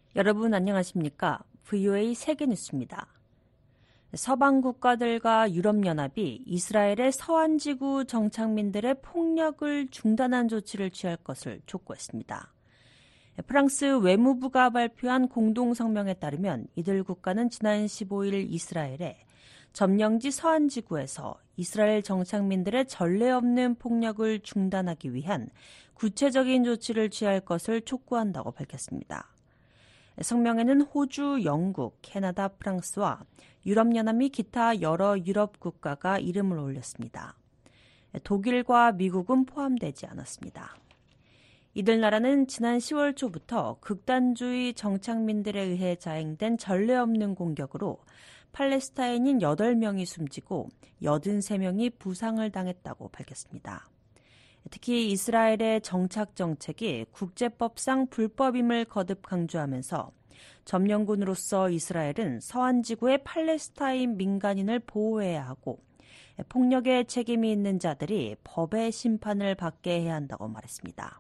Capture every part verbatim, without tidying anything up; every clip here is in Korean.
여러분 안녕하십니까? 브이오에이 세계뉴스입니다. 서방 국가들과 유럽연합이 이스라엘의 서안지구 정착민들의 폭력을 중단한 조치를 취할 것을 촉구했습니다. 프랑스 외무부가 발표한 공동성명에 따르면 이들 국가는 지난 십오일 이스라엘에 점령지 서안지구에서 이스라엘 정착민들의 전례 없는 폭력을 중단하기 위한 구체적인 조치를 취할 것을 촉구한다고 밝혔습니다. 성명에는 호주, 영국, 캐나다, 프랑스와 유럽연합 기타 여러 유럽 국가가 이름을 올렸습니다. 독일과 미국은 포함되지 않았습니다. 이들 나라는 지난 시월 초부터 극단주의 정착민들에 의해 자행된 전례 없는 공격으로 팔레스타인인 여덟 명이 숨지고 여든세 명이 부상을 당했다고 밝혔습니다. 특히 이스라엘의 정착 정책이 국제법상 불법임을 거듭 강조하면서 점령군으로서 이스라엘은 서안지구의 팔레스타인 민간인을 보호해야 하고 폭력에 책임이 있는 자들이 법의 심판을 받게 해야 한다고 말했습니다.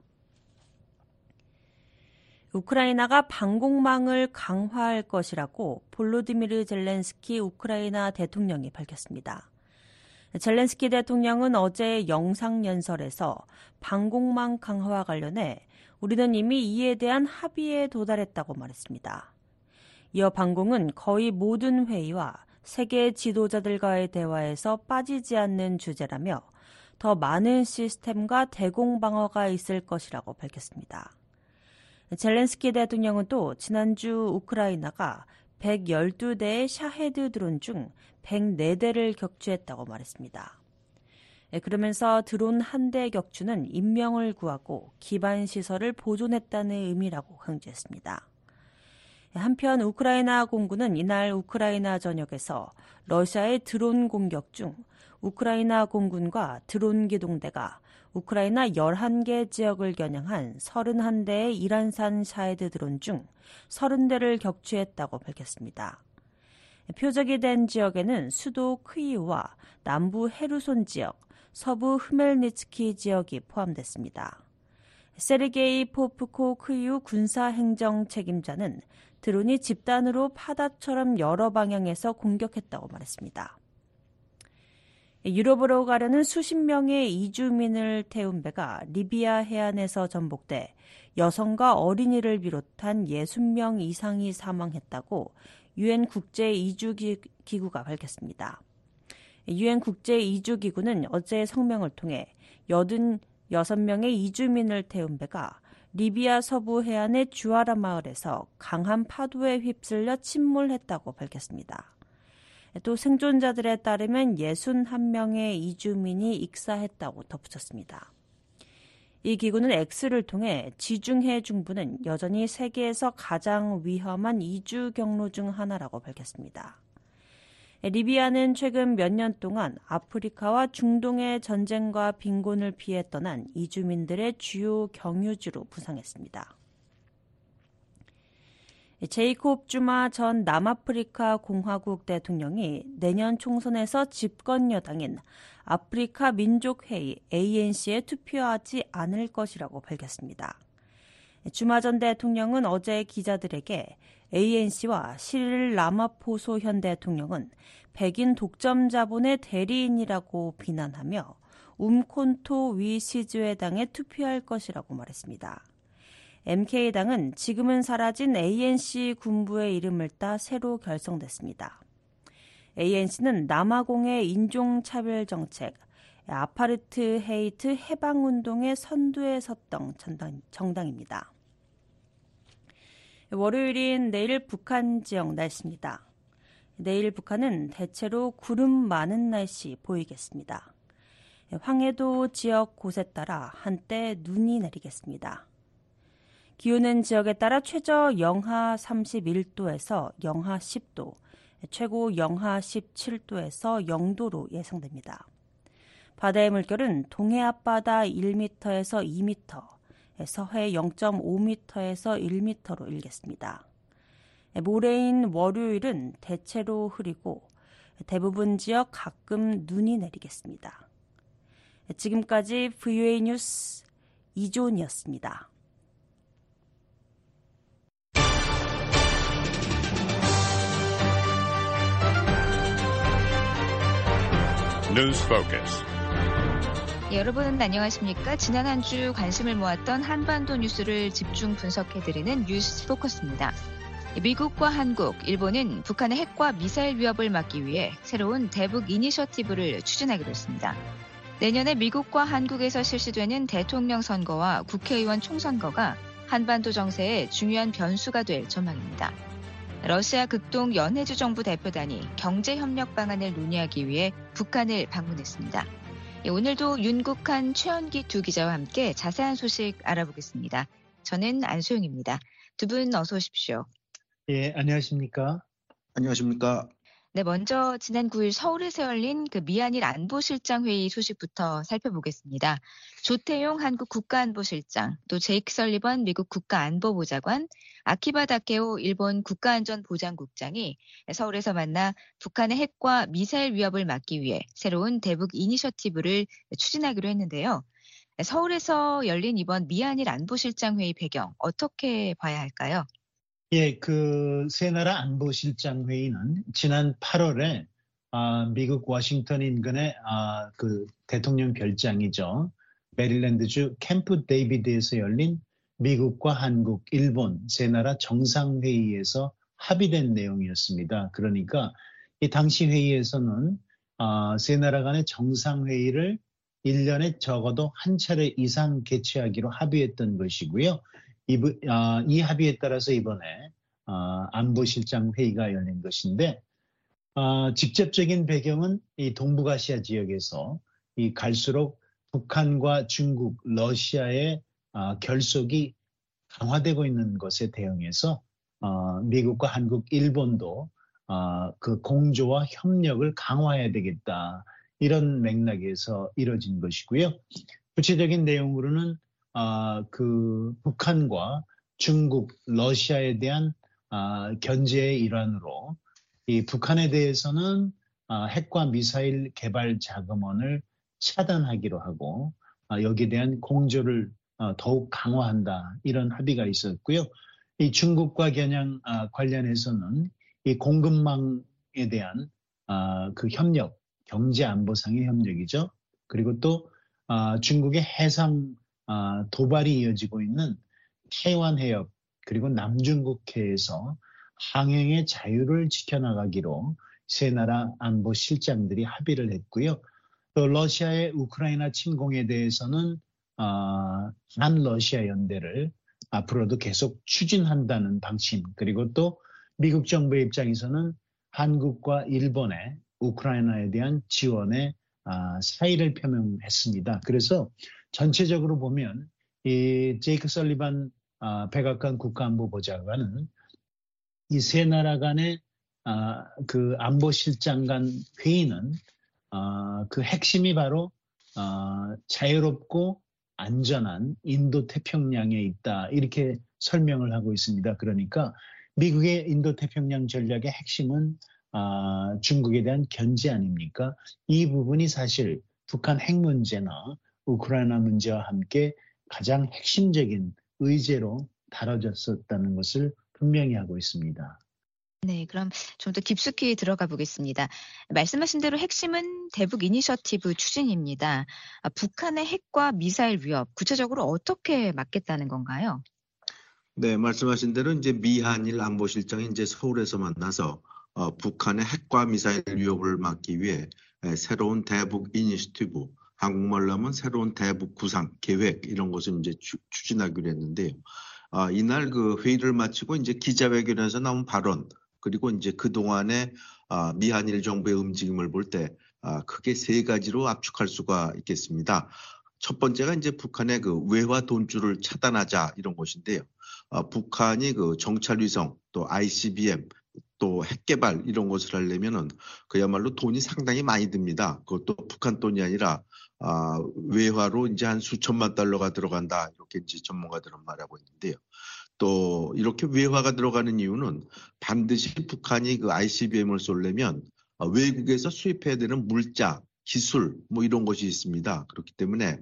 우크라이나가 방공망을 강화할 것이라고 볼로디미르 젤렌스키 우크라이나 대통령이 밝혔습니다. 젤렌스키 대통령은 어제 영상연설에서 방공망 강화와 관련해 우리는 이미 이에 대한 합의에 도달했다고 말했습니다. 이어 방공은 거의 모든 회의와 세계 지도자들과의 대화에서 빠지지 않는 주제라며 더 많은 시스템과 대공 방어가 있을 것이라고 밝혔습니다. 젤렌스키 대통령은 또 지난주 우크라이나가 백십이 대의 샤헤드 드론 중 백사 대를 격추했다고 말했습니다. 그러면서 드론 한 대 격추는 인명을 구하고 기반 시설을 보존했다는 의미라고 강조했습니다. 한편 우크라이나 공군은 이날 우크라이나 전역에서 러시아의 드론 공격 중 우크라이나 공군과 드론 기동대가 우크라이나 열한 개 지역을 겨냥한 서른한 대의 이란산 샤헤드 드론 중 서른 대를 격추했다고 밝혔습니다. 표적이 된 지역에는 수도 크이우와 남부 헤르손 지역, 서부 흐멜니츠키 지역이 포함됐습니다. 세르게이 포프코 크이우 군사행정 책임자는 드론이 집단으로 파다처럼 여러 방향에서 공격했다고 말했습니다. 유럽으로 가려는 수십 명의 이주민을 태운 배가 리비아 해안에서 전복돼 여성과 어린이를 비롯한 육십 명 이상이 사망했다고 유엔 국제이주기구가 밝혔습니다. 유엔 국제이주기구는 어제 성명을 통해 팔십육 명의 이주민을 태운 배가 리비아 서부 해안의 주아라 마을에서 강한 파도에 휩쓸려 침몰했다고 밝혔습니다. 또 생존자들에 따르면 육십일 명의 이주민이 익사했다고 덧붙였습니다. 이 기구는 X를 통해 지중해 중부는 여전히 세계에서 가장 위험한 이주 경로 중 하나라고 밝혔습니다. 리비아는 최근 몇 년 동안 아프리카와 중동의 전쟁과 빈곤을 피해 떠난 이주민들의 주요 경유지로 부상했습니다. 제이콥 쭈마 전 남아프리카 공화국 대통령이 내년 총선에서 집권 여당인 아프리카 민족회의 에이엔씨에 투표하지 않을 것이라고 밝혔습니다. 쭈마 전 대통령은 어제 기자들에게 에이엔씨와 시릴 라마포소 현 대통령은 백인 독점 자본의 대리인이라고 비난하며 움콘토 위시즈회 당에 투표할 것이라고 말했습니다. 엠케이당은 지금은 사라진 에이엔씨 군부의 이름을 따 새로 결성됐습니다. 에이엔씨는 남아공의 인종차별 정책, 아파르트 헤이트 해방운동의 선두에 섰던 정당입니다. 월요일인 내일 북한 지역 날씨입니다. 내일 북한은 대체로 구름 많은 날씨 보이겠습니다. 황해도 지역 곳에 따라 한때 눈이 내리겠습니다. 기온은 지역에 따라 최저 영하 삼십일 도에서 영하 십 도, 최고 영하 십칠 도에서 영 도로 예상됩니다. 바다의 물결은 동해 앞바다 일 미터에서 이 미터, 서해 영 점 오 미터에서 일 미터로 일겠습니다. 모레인 월요일은 대체로 흐리고 대부분 지역 가끔 눈이 내리겠습니다. 지금까지 브이오에이 뉴스 이조은이었습니다. News Focus. 예, 여러분 안녕하십니까? 지난 한 주 관심을 모았던 한반도 뉴스를 집중 분석해드리는 뉴스 포커스입니다. 미국과 한국, 일본은 북한의 핵과 미사일 위협을 막기 위해 새로운 대북 이니셔티브를 추진하기로 했습니다. 내년에 미국과 한국에서 실시되는 대통령 선거와 국회의원 총선거가 한반도 정세에 중요한 변수가 될 전망입니다. 러시아 극동 연해주 정부 대표단이 경제협력 방안을 논의하기 위해 북한을 방문했습니다. 예, 오늘도 윤국한, 최현기 두 기자와 함께 자세한 소식 알아보겠습니다. 저는 안소영입니다. 두 분 어서 오십시오. 예, 안녕하십니까? 안녕하십니까? 네, 먼저 지난 구 일 서울에서 열린 그 미한일 안보실장회의 소식부터 살펴보겠습니다. 조태용 한국 국가안보실장, 또 제이크 설리번 미국 국가안보보좌관, 아키바 다케오 일본 국가안전보장국장이 서울에서 만나 북한의 핵과 미사일 위협을 막기 위해 새로운 대북 이니셔티브를 추진하기로 했는데요. 서울에서 열린 이번 미한일 안보실장회의 배경 어떻게 봐야 할까요? 예, 그 세 나라 안보실장 회의는 지난 팔월에 아, 미국 워싱턴 인근의 아, 그 대통령 별장이죠. 메릴랜드주 캠프 데이비드에서 열린 미국과 한국, 일본 세 나라 정상회의에서 합의된 내용이었습니다. 그러니까 이 당시 회의에서는 아, 세 나라 간의 정상회의를 일 년에 적어도 한 차례 이상 개최하기로 합의했던 것이고요. 이, 아, 이 합의에 따라서 이번에 아, 안보실장 회의가 열린 것인데 아, 직접적인 배경은 이 동북아시아 지역에서 이 갈수록 북한과 중국, 러시아의 아, 결속이 강화되고 있는 것에 대응해서 아, 미국과 한국, 일본도 아, 그 공조와 협력을 강화해야 되겠다. 이런 맥락에서 이뤄진 것이고요. 구체적인 내용으로는 아, 그 북한과 중국, 러시아에 대한 아, 견제의 일환으로 이 북한에 대해서는 아, 핵과 미사일 개발 자금원을 차단하기로 하고 아, 여기에 대한 공조를 아, 더욱 강화한다 이런 합의가 있었고요. 이 중국과 겨냥 아, 관련해서는 이 공급망에 대한 아, 그 협력, 경제 안보상의 협력이죠. 그리고 또 아, 중국의 해상 아, 도발이 이어지고 있는 태완 해협 그리고 남중국해에서 항행의 자유를 지켜나가기로 세 나라 안보 실장들이 합의를 했고요. 또 러시아의 우크라이나 침공에 대해서는 아, 한러시아 연대를 앞으로도 계속 추진한다는 방침 그리고 또 미국 정부의 입장에서는 한국과 일본의 우크라이나에 대한 지원에 아, 사의를 표명했습니다. 그래서 전체적으로 보면 이 제이크 설리반 아, 백악관 국가안보보좌관은 이 세 나라 간의 아, 그 안보실장 간 회의는 아, 그 핵심이 바로 아, 자유롭고 안전한 인도태평양에 있다 이렇게 설명을 하고 있습니다. 그러니까 미국의 인도태평양 전략의 핵심은 아, 중국에 대한 견제 아닙니까? 이 부분이 사실 북한 핵 문제나 우크라이나 문제와 함께 가장 핵심적인 의제로 다뤄졌었다는 것을 분명히 하고 있습니다. 네, 그럼 좀 더 깊숙이 들어가 보겠습니다. 말씀하신 대로 핵심은 대북 이니셔티브 추진입니다. 아, 북한의 핵과 미사일 위협, 구체적으로 어떻게 막겠다는 건가요? 네, 말씀하신 대로 이제 미한일 안보실장이 이제 서울에서 만나서 어, 북한의 핵과 미사일 위협을 막기 위해 에, 새로운 대북 이니셔티브, 한국말로 하면 새로운 대북 구상 계획 이런 것을 이제 추, 추진하기로 했는데요. 아, 이날 그 회의를 마치고 이제 기자회견에서 나온 발언 그리고 이제 그 동안의 아, 미한일 정부의 움직임을 볼 때 아, 크게 세 가지로 압축할 수가 있겠습니다. 첫 번째가 이제 북한의 그 외화 돈줄을 차단하자 이런 것인데요. 아, 북한이 그 정찰위성 또 아이씨비엠 또 핵개발 이런 것을 하려면은 그야말로 돈이 상당히 많이 듭니다. 그것도 북한 돈이 아니라 아, 외화로 이제 한 수천만 달러가 들어간다 이렇게 이제 전문가들은 말하고 있는데요. 또 이렇게 외화가 들어가는 이유는 반드시 북한이 그 아이씨비엠을 쏠려면 외국에서 수입해야 되는 물자, 기술 뭐 이런 것이 있습니다. 그렇기 때문에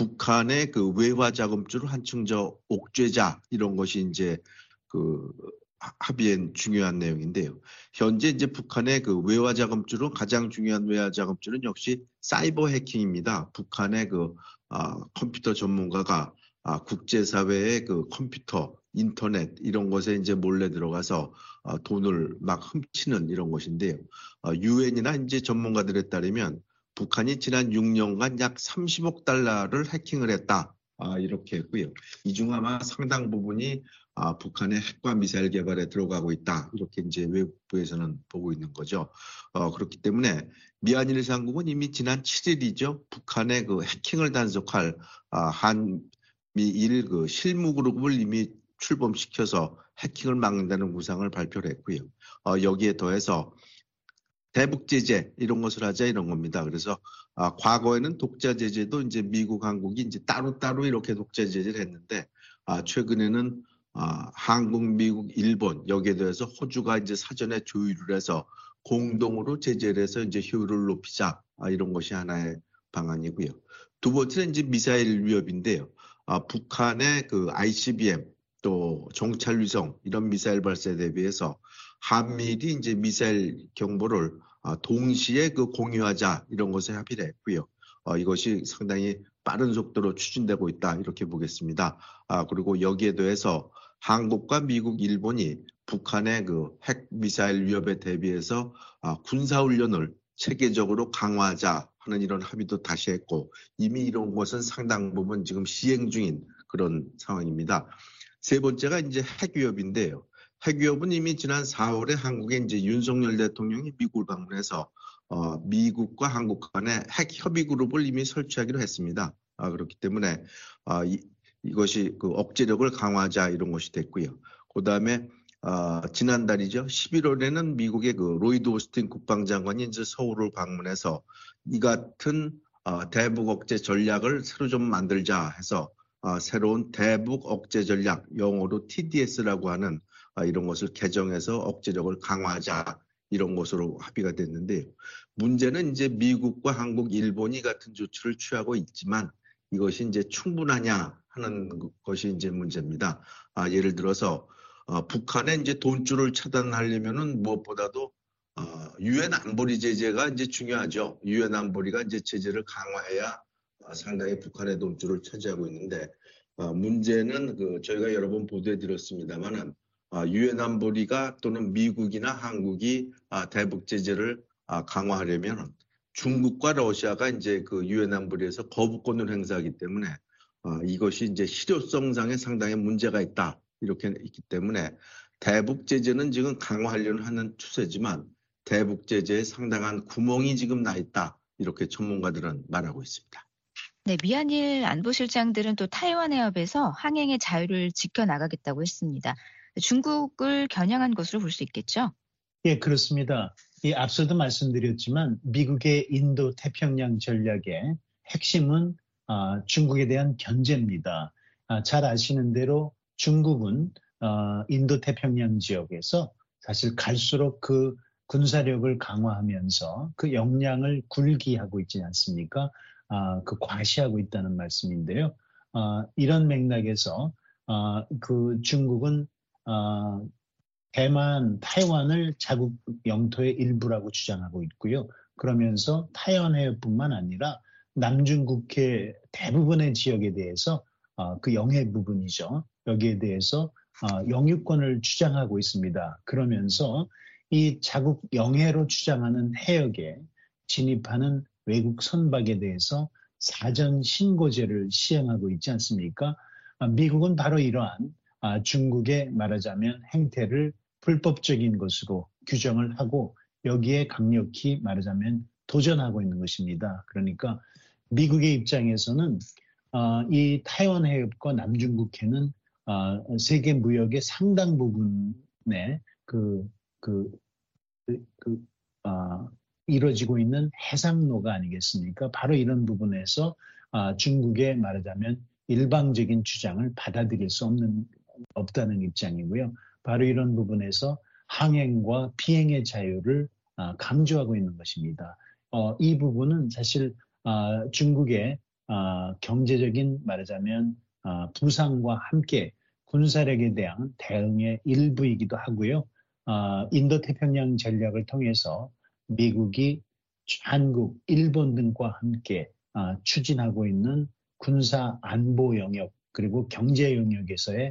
북한의 그 외화 자금줄을 한층 더 옥죄자 이런 것이 이제 그 합의엔 중요한 내용인데요. 현재 이제 북한의 그 외화 자금줄은 가장 중요한 외화 자금줄은 역시 사이버 해킹입니다. 북한의 그 아, 컴퓨터 전문가가 아, 국제사회의 그 컴퓨터, 인터넷 이런 것에 이제 몰래 들어가서 아, 돈을 막 훔치는 이런 것인데요. 아, 유엔이나 이제 전문가들에 따르면 북한이 지난 육 년간 약 삼십억 달러를 해킹을 했다. 아, 이렇게 했고요. 이 중 아마 상당 부분이 아, 북한의 핵과 미사일 개발에 들어가고 있다. 이렇게 이제 외국부에서는 보고 있는 거죠. 어, 그렇기 때문에 미한일 상국은 이미 지난 칠 일이죠. 북한의 그 해킹을 단속할 아, 한미일 그 실무 그룹을 이미 출범시켜서 해킹을 막는다는 구상을 발표를 했고요. 어, 여기에 더해서 대북 제재 이런 것을 하자 이런 겁니다. 그래서 아, 과거에는 독자 제재도 이제 미국, 한국이 이제 따로따로 이렇게 독자 제재를 했는데 아, 최근에는 아, 한국, 미국, 일본 여기에 대해서 호주가 이제 사전에 조율을 해서 공동으로 제재를 해서 이제 효율을 높이자 아, 이런 것이 하나의 방안이고요. 두 번째는 이제 미사일 위협인데요. 아, 북한의 그 아이씨비엠 또 정찰위성 이런 미사일 발사에 대비해서 한미일이 이제 미사일 정보를 아, 동시에 그 공유하자 이런 것에 합의를 했고요. 어, 이것이 상당히 빠른 속도로 추진되고 있다 이렇게 보겠습니다. 아, 그리고 여기에 더해서 한국과 미국, 일본이 북한의 그 핵 미사일 위협에 대비해서 아, 군사훈련을 체계적으로 강화하자 하는 이런 합의도 다시 했고 이미 이런 것은 상당 부분 지금 시행 중인 그런 상황입니다. 세 번째가 이제 핵 위협인데요. 핵 위협은 이미 지난 사월에 한국에 이제 윤석열 대통령이 미국을 방문해서 어, 미국과 한국 간의 핵 협의 그룹을 이미 설치하기로 했습니다. 아, 그렇기 때문에 아, 이, 이것이 그 억제력을 강화하자 이런 것이 됐고요. 그 다음에 어, 지난달이죠. 십일월에는 미국의 그 로이드 오스틴 국방장관이 이제 서울을 방문해서 이 같은 어, 대북 억제 전략을 새로 좀 만들자 해서 어, 새로운 대북 억제 전략, 영어로 티디에스라고 하는 어, 이런 것을 개정해서 억제력을 강화하자 이런 것으로 합의가 됐는데요. 문제는 이제 미국과 한국, 일본이 같은 조치를 취하고 있지만 이것이 이제 충분하냐 하는 것이 이제 문제입니다. 아, 예를 들어서 어, 북한의 이제 돈줄을 차단하려면은 무엇보다도 어, 유엔 안보리 제재가 이제 중요하죠. 유엔 안보리가 이제 제재를 강화해야 어, 상당히 북한의 돈줄을 차지하고 있는데 어, 문제는 그 저희가 여러 번 보도해 드렸습니다만은 유엔 안보리가 또는 미국이나 한국이 아, 대북 제재를 아, 강화하려면 중국과 러시아가 이제 그 유엔 안보리에서 거부권을 행사하기 때문에 어, 이것이 이제 실효성상에 상당히 문제가 있다 이렇게 있기 때문에 대북 제재는 지금 강화하려는 하는 추세지만 대북 제재에 상당한 구멍이 지금 나 있다 이렇게 전문가들은 말하고 있습니다. 네, 미한일 안보실장들은 또 타이완 해협에서 항행의 자유를 지켜나가겠다고 했습니다. 중국을 겨냥한 것으로 볼 수 있겠죠? 예, 그렇습니다. 이 앞서도 말씀드렸지만 미국의 인도 태평양 전략의 핵심은 아, 중국에 대한 견제입니다. 아, 잘 아시는 대로 중국은 어, 인도 태평양 지역에서 사실 갈수록 그 군사력을 강화하면서 그 역량을 굴기하고 있지 않습니까? 아, 그 과시하고 있다는 말씀인데요. 아, 이런 맥락에서 아, 그 중국은 아, 대만, 타이완을 자국 영토의 일부라고 주장하고 있고요. 그러면서 타이완 해협뿐만 아니라 남중국해 대부분의 지역에 대해서 어, 그 영해 부분이죠. 여기에 대해서 어, 영유권을 주장하고 있습니다. 그러면서 이 자국 영해로 주장하는 해역에 진입하는 외국 선박에 대해서 사전 신고제를 시행하고 있지 않습니까? 아, 미국은 바로 이러한 아, 중국의 말하자면 행태를 불법적인 것으로 규정을 하고 여기에 강력히 말하자면 도전하고 있는 것입니다. 그러니까 미국의 입장에서는 어, 이 타이완 해협과 남중국해는 어, 세계 무역의 상당 부분에 그, 그, 그, 그 어, 이루어지고 있는 해상로가 아니겠습니까? 바로 이런 부분에서 어, 중국의 말하자면 일방적인 주장을 받아들일 수 없는 없다는 입장이고요. 바로 이런 부분에서 항행과 비행의 자유를 어, 강조하고 있는 것입니다. 어, 이 부분은 사실 어, 중국의 어, 경제적인 말하자면 어, 부상과 함께 군사력에 대한 대응의 일부이기도 하고요. 어, 인도태평양 전략을 통해서 미국이 한국, 일본 등과 함께 어, 추진하고 있는 군사 안보 영역 그리고 경제 영역에서의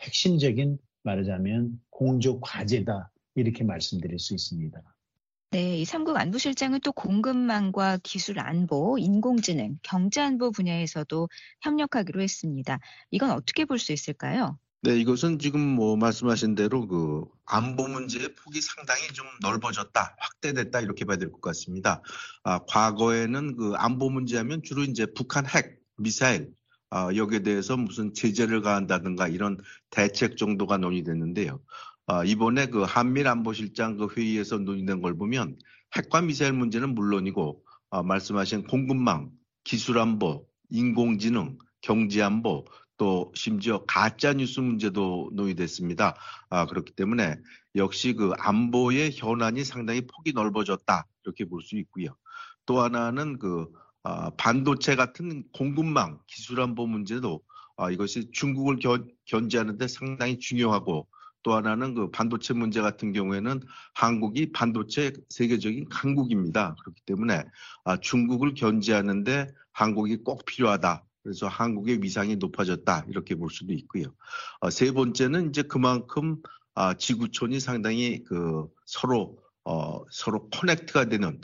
핵심적인 말하자면 공조 과제다 이렇게 말씀드릴 수 있습니다. 네, 이 삼국 안보실장은 또 공급망과 기술 안보, 인공지능, 경제 안보 분야에서도 협력하기로 했습니다. 이건 어떻게 볼 수 있을까요? 네, 이것은 지금 뭐 말씀하신 대로 그 안보 문제의 폭이 상당히 좀 넓어졌다, 확대됐다 이렇게 봐야 될 것 같습니다. 아, 과거에는 그 안보 문제하면 주로 이제 북한 핵, 미사일 아, 여기에 대해서 무슨 제재를 가한다든가 이런 대책 정도가 논의됐는데요. 아, 이번에 그 한밀 안보실장 그 회의에서 논의된 걸 보면 핵과 미사일 문제는 물론이고 아, 말씀하신 공급망, 기술 안보, 인공지능, 경제 안보 또 심지어 가짜 뉴스 문제도 논의됐습니다. 아, 그렇기 때문에 역시 그 안보의 현안이 상당히 폭이 넓어졌다 이렇게 볼 수 있고요. 또 하나는 그 아, 반도체 같은 공급망 기술 안보 문제도 아, 이것이 중국을 견, 견제하는 데 상당히 중요하고 또 하나는 그 반도체 문제 같은 경우에는 한국이 반도체 세계적인 강국입니다. 그렇기 때문에 아, 중국을 견제하는데 한국이 꼭 필요하다. 그래서 한국의 위상이 높아졌다 이렇게 볼 수도 있고요. 어, 세 번째는 이제 그만큼 아, 지구촌이 상당히 그 서로 어, 서로 커넥트가 되는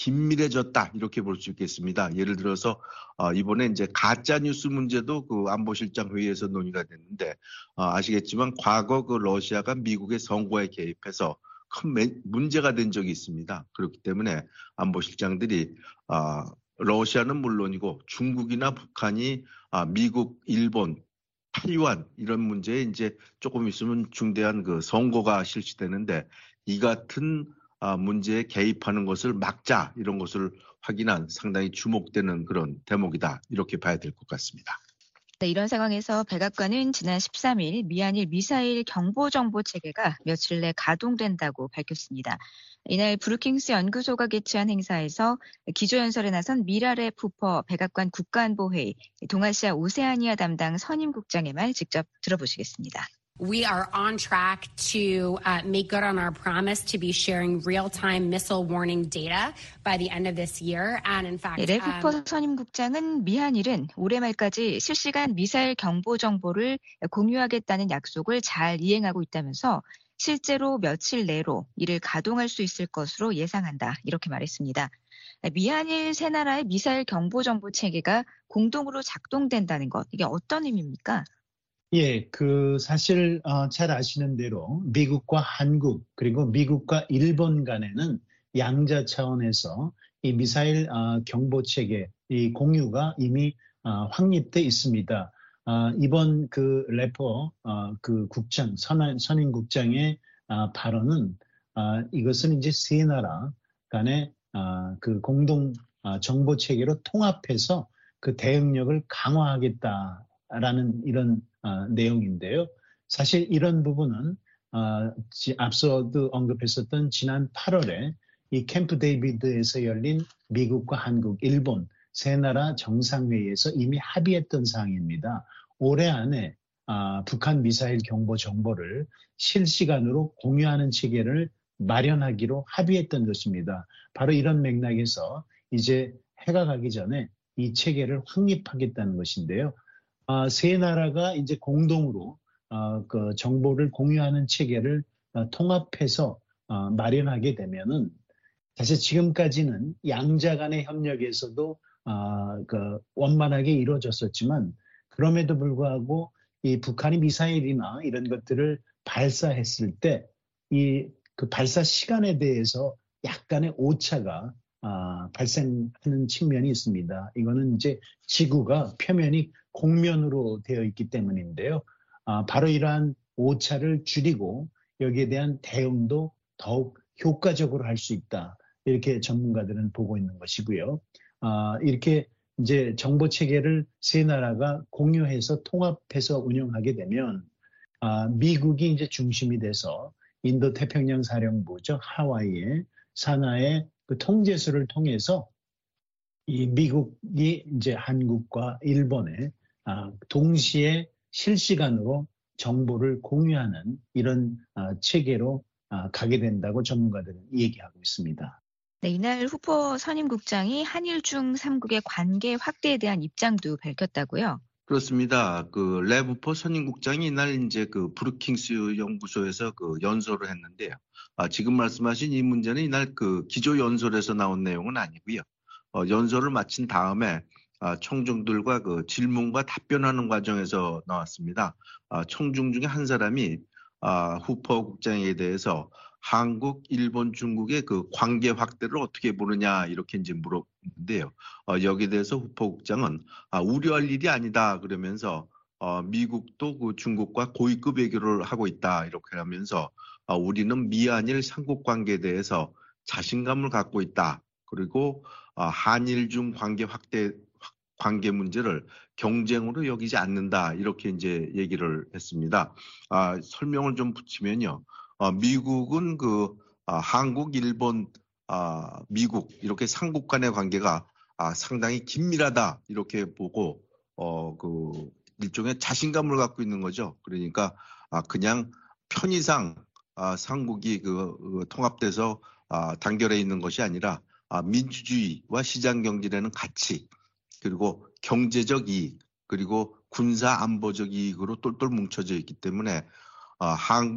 긴밀해졌다 이렇게 볼 수 있겠습니다. 예를 들어서 어, 이번에 이제 가짜 뉴스 문제도 그 안보실장 회의에서 논의가 됐는데 어, 아시겠지만 과거 그 러시아가 미국의 선거에 개입해서 큰 매, 문제가 된 적이 있습니다. 그렇기 때문에 안보실장들이 어, 러시아는 물론이고 중국이나 북한이 아, 미국, 일본, 타이완 이런 문제에 이제 조금 있으면 중대한 그 선거가 실시되는데 이 같은 아, 문제에 개입하는 것을 막자 이런 것을 확인한 상당히 주목되는 그런 대목이다 이렇게 봐야 될 것 같습니다. 네, 이런 상황에서 백악관은 지난 십삼 일 미한일 미사일 경보정보 체계가 며칠 내 가동된다고 밝혔습니다. 이날 브루킹스 연구소가 개최한 행사에서 기조연설에 나선 미라레 푸퍼 백악관 국가안보회의 동아시아 오세아니아 담당 선임국장의 말 직접 들어보시겠습니다. We are on track to uh, make good on our promise to be sharing real-time missile warning data by the end of this year. And in fact, 레 푸퍼 선임국장은 미한일은 올해 말까지 실시간 미사일 경보 정보를 공유하겠다는 약속을 잘 이행하고 있다면서 실제로 며칠 내로 이를 가동할 수 있을 것으로 예상한다. 이렇게 말했습니다. 미한일 세 나라의 미사일 경보 정보 체계가 공동으로 작동된다는 것, 이게 어떤 의미입니까? 예, 그 사실 어, 잘 아시는 대로 미국과 한국 그리고 미국과 일본 간에는 양자 차원에서 이 미사일 어, 경보 체계 이 공유가 이미 어, 확립돼 있습니다. 어, 이번 그 래퍼 어, 그 국장 선, 선임 국장의 어, 발언은 어, 이것은 이제 세 나라 간의 어, 그 공동 어, 정보 체계로 통합해서 그 대응력을 강화하겠다라는 이런 어, 내용인데요. 사실 이런 부분은 어, 지, 앞서도 언급했었던 지난 팔월에 이 캠프 데이비드에서 열린 미국과 한국, 일본 세 나라 정상회의에서 이미 합의했던 사항입니다. 올해 안에 어, 북한 미사일 경보 정보를 실시간으로 공유하는 체계를 마련하기로 합의했던 것입니다. 바로 이런 맥락에서 이제 해가 가기 전에 이 체계를 확립하겠다는 것인데요. 어, 세 나라가 이제 공동으로 어, 그 정보를 공유하는 체계를 어, 통합해서 어, 마련하게 되면은 사실 지금까지는 양자 간의 협력에서도 어, 그 원만하게 이루어졌었지만 그럼에도 불구하고 이 북한이 미사일이나 이런 것들을 발사했을 때 이 그 발사 시간에 대해서 약간의 오차가 아, 발생하는 측면이 있습니다. 이거는 이제 지구가 표면이 공면으로 되어 있기 때문인데요. 아, 바로 이러한 오차를 줄이고 여기에 대한 대응도 더욱 효과적으로 할 수 있다. 이렇게 전문가들은 보고 있는 것이고요. 아, 이렇게 이제 정보 체계를 세 나라가 공유해서 통합해서 운영하게 되면 아, 미국이 이제 중심이 돼서 인도 태평양 사령부죠. 하와이의 산하의 그 통제소를 통해서 이 미국이 이제 한국과 일본에 아, 동시에 실시간으로 정보를 공유하는 이런 체계로 가게 된다고 전문가들은 얘기하고 있습니다. 네, 이날 후퍼 선임국장이 한일 중 삼 국의 관계 확대에 대한 입장도 밝혔다고요? 그렇습니다. 그 레부퍼 선임국장이 이날 이제 그 브루킹스 연구소에서 그 연설을 했는데요. 아, 지금 말씀하신 이 문제는 이날 그 기조 연설에서 나온 내용은 아니고요. 어, 연설을 마친 다음에 아, 청중들과 그 질문과 답변하는 과정에서 나왔습니다. 아, 청중 중에 한 사람이 아, 후퍼 국장에 대해서 한국, 일본, 중국의 그 관계 확대를 어떻게 보느냐 이렇게 이제 물었는데요. 어, 여기에 대해서 후퍼 국장은 아, 우려할 일이 아니다 그러면서 어, 미국도 그 중국과 고위급 외교를 하고 있다 이렇게 하면서 어, 우리는 미한일 삼국 관계에 대해서 자신감을 갖고 있다. 그리고 어, 한일 중 관계 확대 관계 문제를 경쟁으로 여기지 않는다 이렇게 이제 얘기를 했습니다. 아, 설명을 좀 붙이면요. 어, 미국은 그 아, 한국, 일본, 아, 미국 이렇게 삼국 간의 관계가 아, 상당히 긴밀하다 이렇게 보고 어, 그 일종의 자신감을 갖고 있는 거죠. 그러니까 아, 그냥 편의상 아, 삼국이 그, 그 통합돼서 아, 단결해 있는 것이 아니라 아, 민주주의와 시장 경제라는 가치 그리고 경제적 이익 그리고 군사 안보적 이익으로 똘똘 뭉쳐져 있기 때문에 어,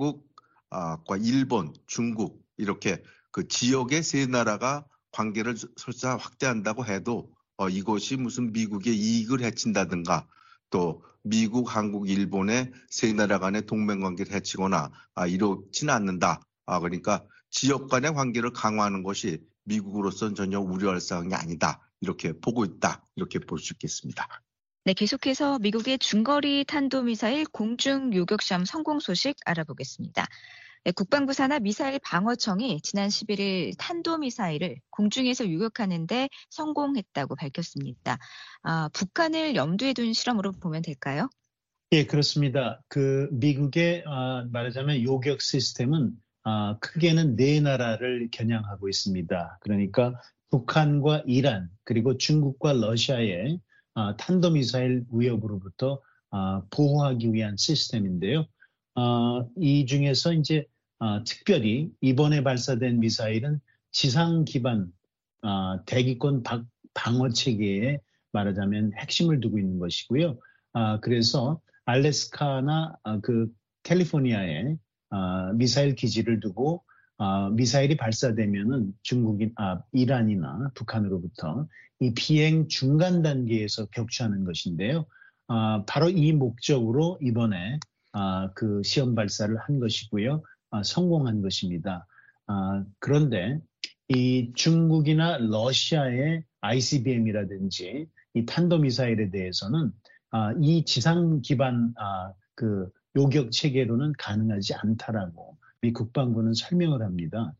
한국과 일본, 중국 이렇게 그 지역의 세 나라가 관계를 설사 확대한다고 해도 어, 이것이 무슨 미국의 이익을 해친다든가 또 미국, 한국, 일본의 세 나라 간의 동맹관계를 해치거나 아, 이렇지는 않는다. 아, 그러니까 지역 간의 관계를 강화하는 것이 미국으로서는 전혀 우려할 사항이 아니다. 이렇게 보고 있다. 이렇게 볼 수 있겠습니다. 네, 계속해서 미국의 중거리 탄도미사일 공중 요격 시험 성공 소식 알아보겠습니다. 네, 국방부 산하 미사일 방어청이 지난 십일일 탄도미사일을 공중에서 요격하는 데 성공했다고 밝혔습니다. 아, 북한을 염두에 둔 실험으로 보면 될까요? 예, 그렇습니다. 그 미국의 어, 말하자면 요격 시스템은 어, 크게는 네 나라를 겨냥하고 있습니다. 그러니까 북한과 이란 그리고 중국과 러시아의 어, 탄도미사일 위협으로부터 어, 보호하기 위한 시스템인데요. 어, 이 중에서 이제 어, 특별히 이번에 발사된 미사일은 지상 기반 어, 대기권 박, 방어 체계에 말하자면 핵심을 두고 있는 것이고요. 어, 그래서 알래스카나 어, 그 캘리포니아에 어, 미사일 기지를 두고 어, 미사일이 발사되면은 중국인, 아, 이란이나 북한으로부터 이 비행 중간 단계에서 격추하는 것인데요. 어, 바로 이 목적으로 이번에 어, 그 시험 발사를 한 것이고요. 어, 성공한 것입니다. 어, 그런데 이 중국이나 러시아의 아이씨비엠이라든지 이 탄도미사일에 대해서는 어, 이 지상 기반 어, 그 요격 체계로는 가능하지 않다라고 미 국방부는 설명을 합니다.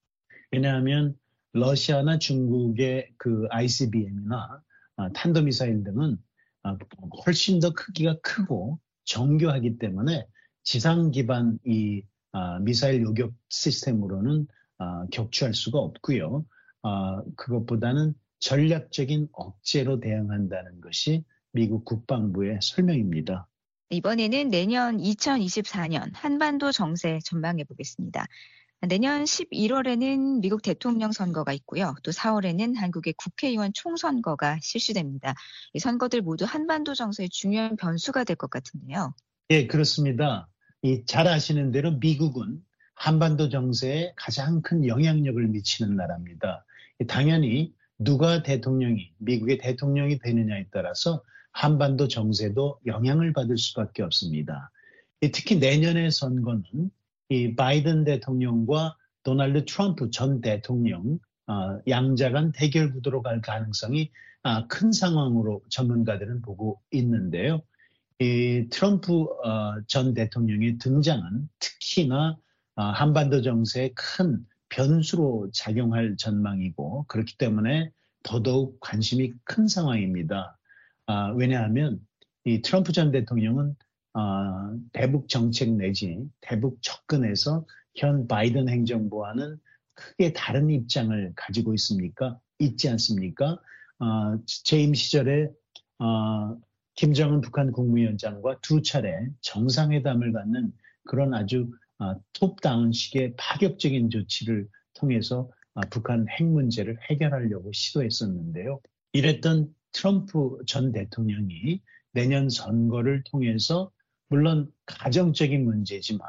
왜냐하면 러시아나 중국의 그 아이씨비엠이나 어, 탄도미사일 등은 어, 훨씬 더 크기가 크고 정교하기 때문에 지상 기반 이 어, 미사일 요격 시스템으로는 어, 격추할 수가 없고요. 어, 그것보다는 전략적인 억제로 대응한다는 것이 미국 국방부의 설명입니다. 이번에는 내년 이천이십사년 한반도 정세 전망해 보겠습니다. 내년 십일월에는 미국 대통령 선거가 있고요. 또 사월에는 한국의 국회의원 총선거가 실시됩니다. 이 선거들 모두 한반도 정세의 중요한 변수가 될 것 같은데요. 예, 그렇습니다. 이 잘 아시는 대로 미국은 한반도 정세에 가장 큰 영향력을 미치는 나라입니다. 당연히 누가 대통령이, 미국의 대통령이 되느냐에 따라서 한반도 정세도 영향을 받을 수밖에 없습니다. 특히 내년의 선거는 이 바이든 대통령과 도널드 트럼프 전 대통령 어, 양자 간 대결 구도로 갈 가능성이 아, 큰 상황으로 전문가들은 보고 있는데요. 이 트럼프 어, 전 대통령의 등장은 특히나 어, 한반도 정세에 큰 변수로 작용할 전망이고 그렇기 때문에 더더욱 관심이 큰 상황입니다. 아, 왜냐하면 이 트럼프 전 대통령은 어, 대북 정책 내지 대북 접근에서 현 바이든 행정부와는 크게 다른 입장을 가지고 있습니까? 있지 않습니까? 어, 재임 시절에 어, 김정은 북한 국무위원장과 두 차례 정상회담을 갖는 그런 아주 톱다운식의 파격적인 조치를 통해서 북한 핵 문제를 해결하려고 시도했었는데요. 이랬던 트럼프 전 대통령이 내년 선거를 통해서 물론 가정적인 문제지만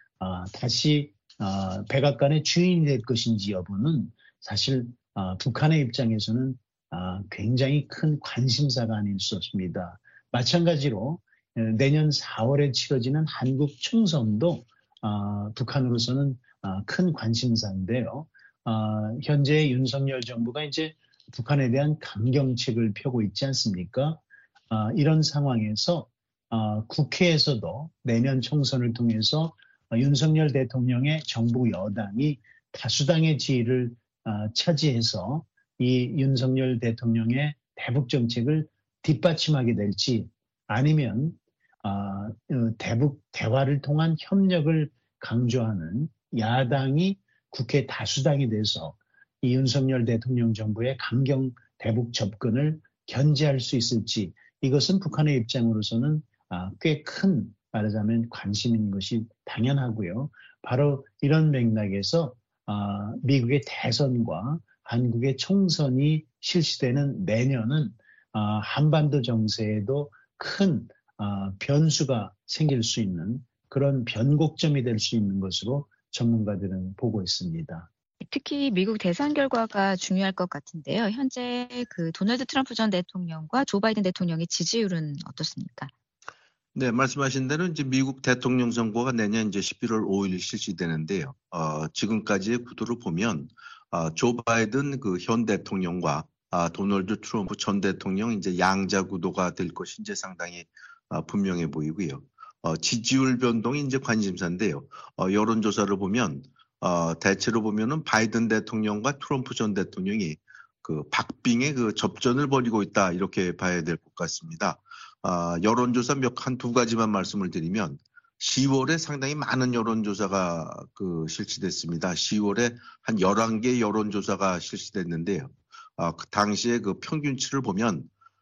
다시 백악관의 주인이 될 것인지 여부는 사실 북한의 입장에서는 굉장히 큰 관심사가 아닐 수 없습니다. 마찬가지로 내년 사월에 치러지는 한국 총선도 북한으로서는 큰 관심사인데요. 현재 윤석열 정부가 이제 북한에 대한 강경책을 펴고 있지 않습니까? 이런 상황에서 국회에서도 내년 총선을 통해서 윤석열 대통령의 정부 여당이 다수당의 지위를 차지해서 이 윤석열 대통령의 대북 정책을 뒷받침하게 될지 아니면 대북 대화를 통한 협력을 강조하는 야당이 국회 다수당이 돼서 이 윤석열 대통령 정부의 강경 대북 접근을 견제할 수 있을지 이것은 북한의 입장으로서는 꽤 큰 말하자면 관심인 것이 당연하고요. 바로 이런 맥락에서 미국의 대선과 한국의 총선이 실시되는 내년은 한반도 정세에도 큰 변수가 생길 수 있는 그런 변곡점이 될 수 있는 것으로 전문가들은 보고 있습니다. 특히 미국 대선 결과가 중요할 것 같은데요. 현재 그 도널드 트럼프 전 대통령과 조 바이든 대통령의 지지율은 어떻습니까? 네, 말씀하신 대로 이제 미국 대통령 선거가 내년 이제 십일월 오일 실시되는데요. 어, 지금까지의 구도를 보면 어, 조 바이든 그 현 대통령과 아, 도널드 트럼프 전 대통령 이제 양자 구도가 될 것이 이제 상당히 아, 분명해 보이고요. 어, 지지율 변동이 이제 관심사인데요. 어, 여론조사를 보면 어, 대체로 보면은 바이든 대통령과 트럼프 전 대통령이 그 박빙의 그 접전을 벌이고 있다 이렇게 봐야 될 것 같습니다. 아, 여론조사 몇 한 두 가지만 말씀을 드리면 시월에 상당히 많은 여론조사가 그 실시됐습니다. 시월에 한 열한 개 여론조사가 실시됐는데요. 아, 그 당시에 그 평균치를 보면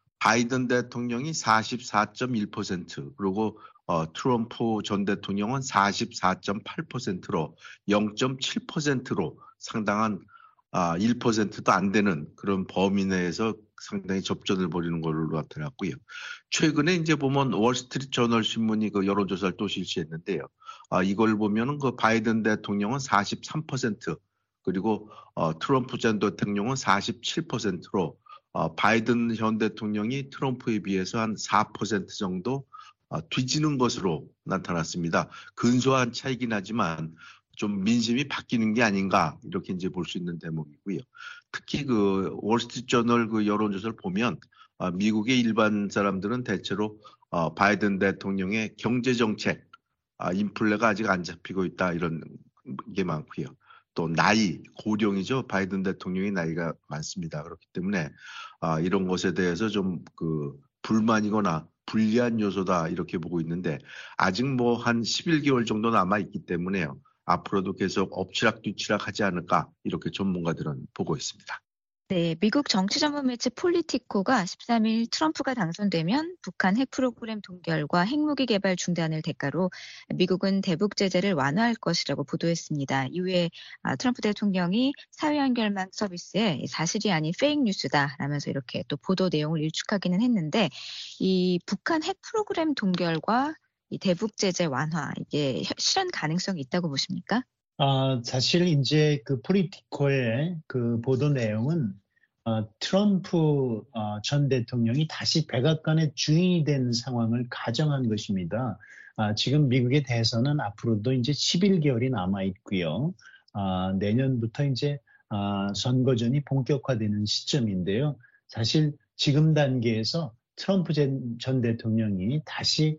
바이든 대통령이 사십사 점 일 퍼센트 그리고 어, 트럼프 전 대통령은 사십사 점 팔 퍼센트로 영 점 칠 퍼센트로 상당한 아, 일 퍼센트도 안 되는 그런 범위 내에서 상당히 접전을 벌이는 걸로 나타났고요. 최근에 이제 보면 월스트리트 저널 신문이 그 여론조사를 또 실시했는데요. 아, 이걸 보면은 그 바이든 대통령은 사십삼 퍼센트 그리고 어, 트럼프 전 대통령은 사십칠 퍼센트로 어, 바이든 현 대통령이 트럼프에 비해서 한 사 퍼센트 정도 어, 뒤지는 것으로 나타났습니다. 근소한 차이긴 하지만 좀 민심이 바뀌는 게 아닌가 이렇게 이제 볼 수 있는 대목이고요. 특히 그 월스트리트 저널 그 여론조사를 보면 어, 미국의 일반 사람들은 대체로 어, 바이든 대통령의 경제 정책, 아, 인플레가 아직 안 잡히고 있다 이런 게 많고요. 또 나이, 고령이죠. 바이든 대통령의 나이가 많습니다. 그렇기 때문에 아, 이런 것에 대해서 좀 그 불만이거나 불리한 요소다 이렇게 보고 있는데 아직 뭐 한 십일 개월 정도 남아 있기 때문에요. 앞으로도 계속 엎치락뒤치락 하지 않을까 이렇게 전문가들은 보고 있습니다. 네, 미국 정치 전문 매체 폴리티코가 십삼일 트럼프가 당선되면 북한 핵 프로그램 동결과 핵무기 개발 중단을 대가로 미국은 대북 제재를 완화할 것이라고 보도했습니다. 이후에 트럼프 대통령이 사회연결망 서비스에 사실이 아닌 페이크 뉴스다라면서 이렇게 또 보도 내용을 일축하기는 했는데 이 북한 핵 프로그램 동결과 이 대북 제재 완화 이게 실현 가능성이 있다고 보십니까? 아, 사실 이제 그 폴리티코의 그 보도 내용은 어, 트럼프 어, 전 대통령이 다시 백악관의 주인이 된 상황을 가정한 것입니다. 아, 지금 미국의 대선은 앞으로도 이제 십일 개월이 남아 있고요. 아, 내년부터 이제 아, 선거전이 본격화되는 시점인데요. 사실 지금 단계에서 트럼프 전 대통령이 다시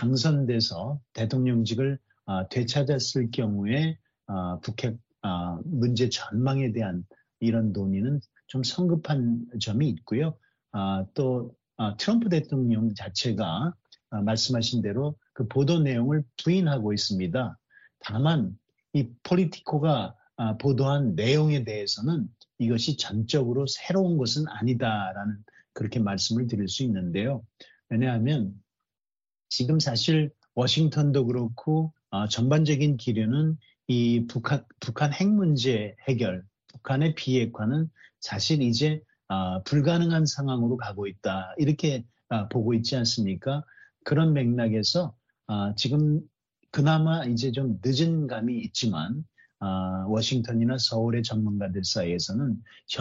당선돼서 대통령직을 아, 되찾았을 경우에 아, 북핵 아, 문제 전망에 대한 이런 논의는 좀 성급한 점이 있고요. 아, 또 아, 트럼프 대통령 자체가 아, 말씀하신 대로 그 보도 내용을 부인하고 있습니다. 다만 이 폴리티코가 아, 보도한 내용에 대해서는 이것이 전적으로 새로운 것은 아니다라는 그렇게 말씀을 드릴 수 있는데요. 왜냐하면 지금 사실 워싱턴도 그렇고 어, 전반적인 기류는 이 북한, 북한 핵 문제 해결, 북한의 비핵화는 사실 이제 어, 불가능한 상황으로 가고 있다. 이렇게 어, 보고 있지 않습니까? 그런 맥락에서 어, 지금 그나마 이제 좀 늦은 감이 있지만 어, 워싱턴이나 서울의 전문가들 사이에서는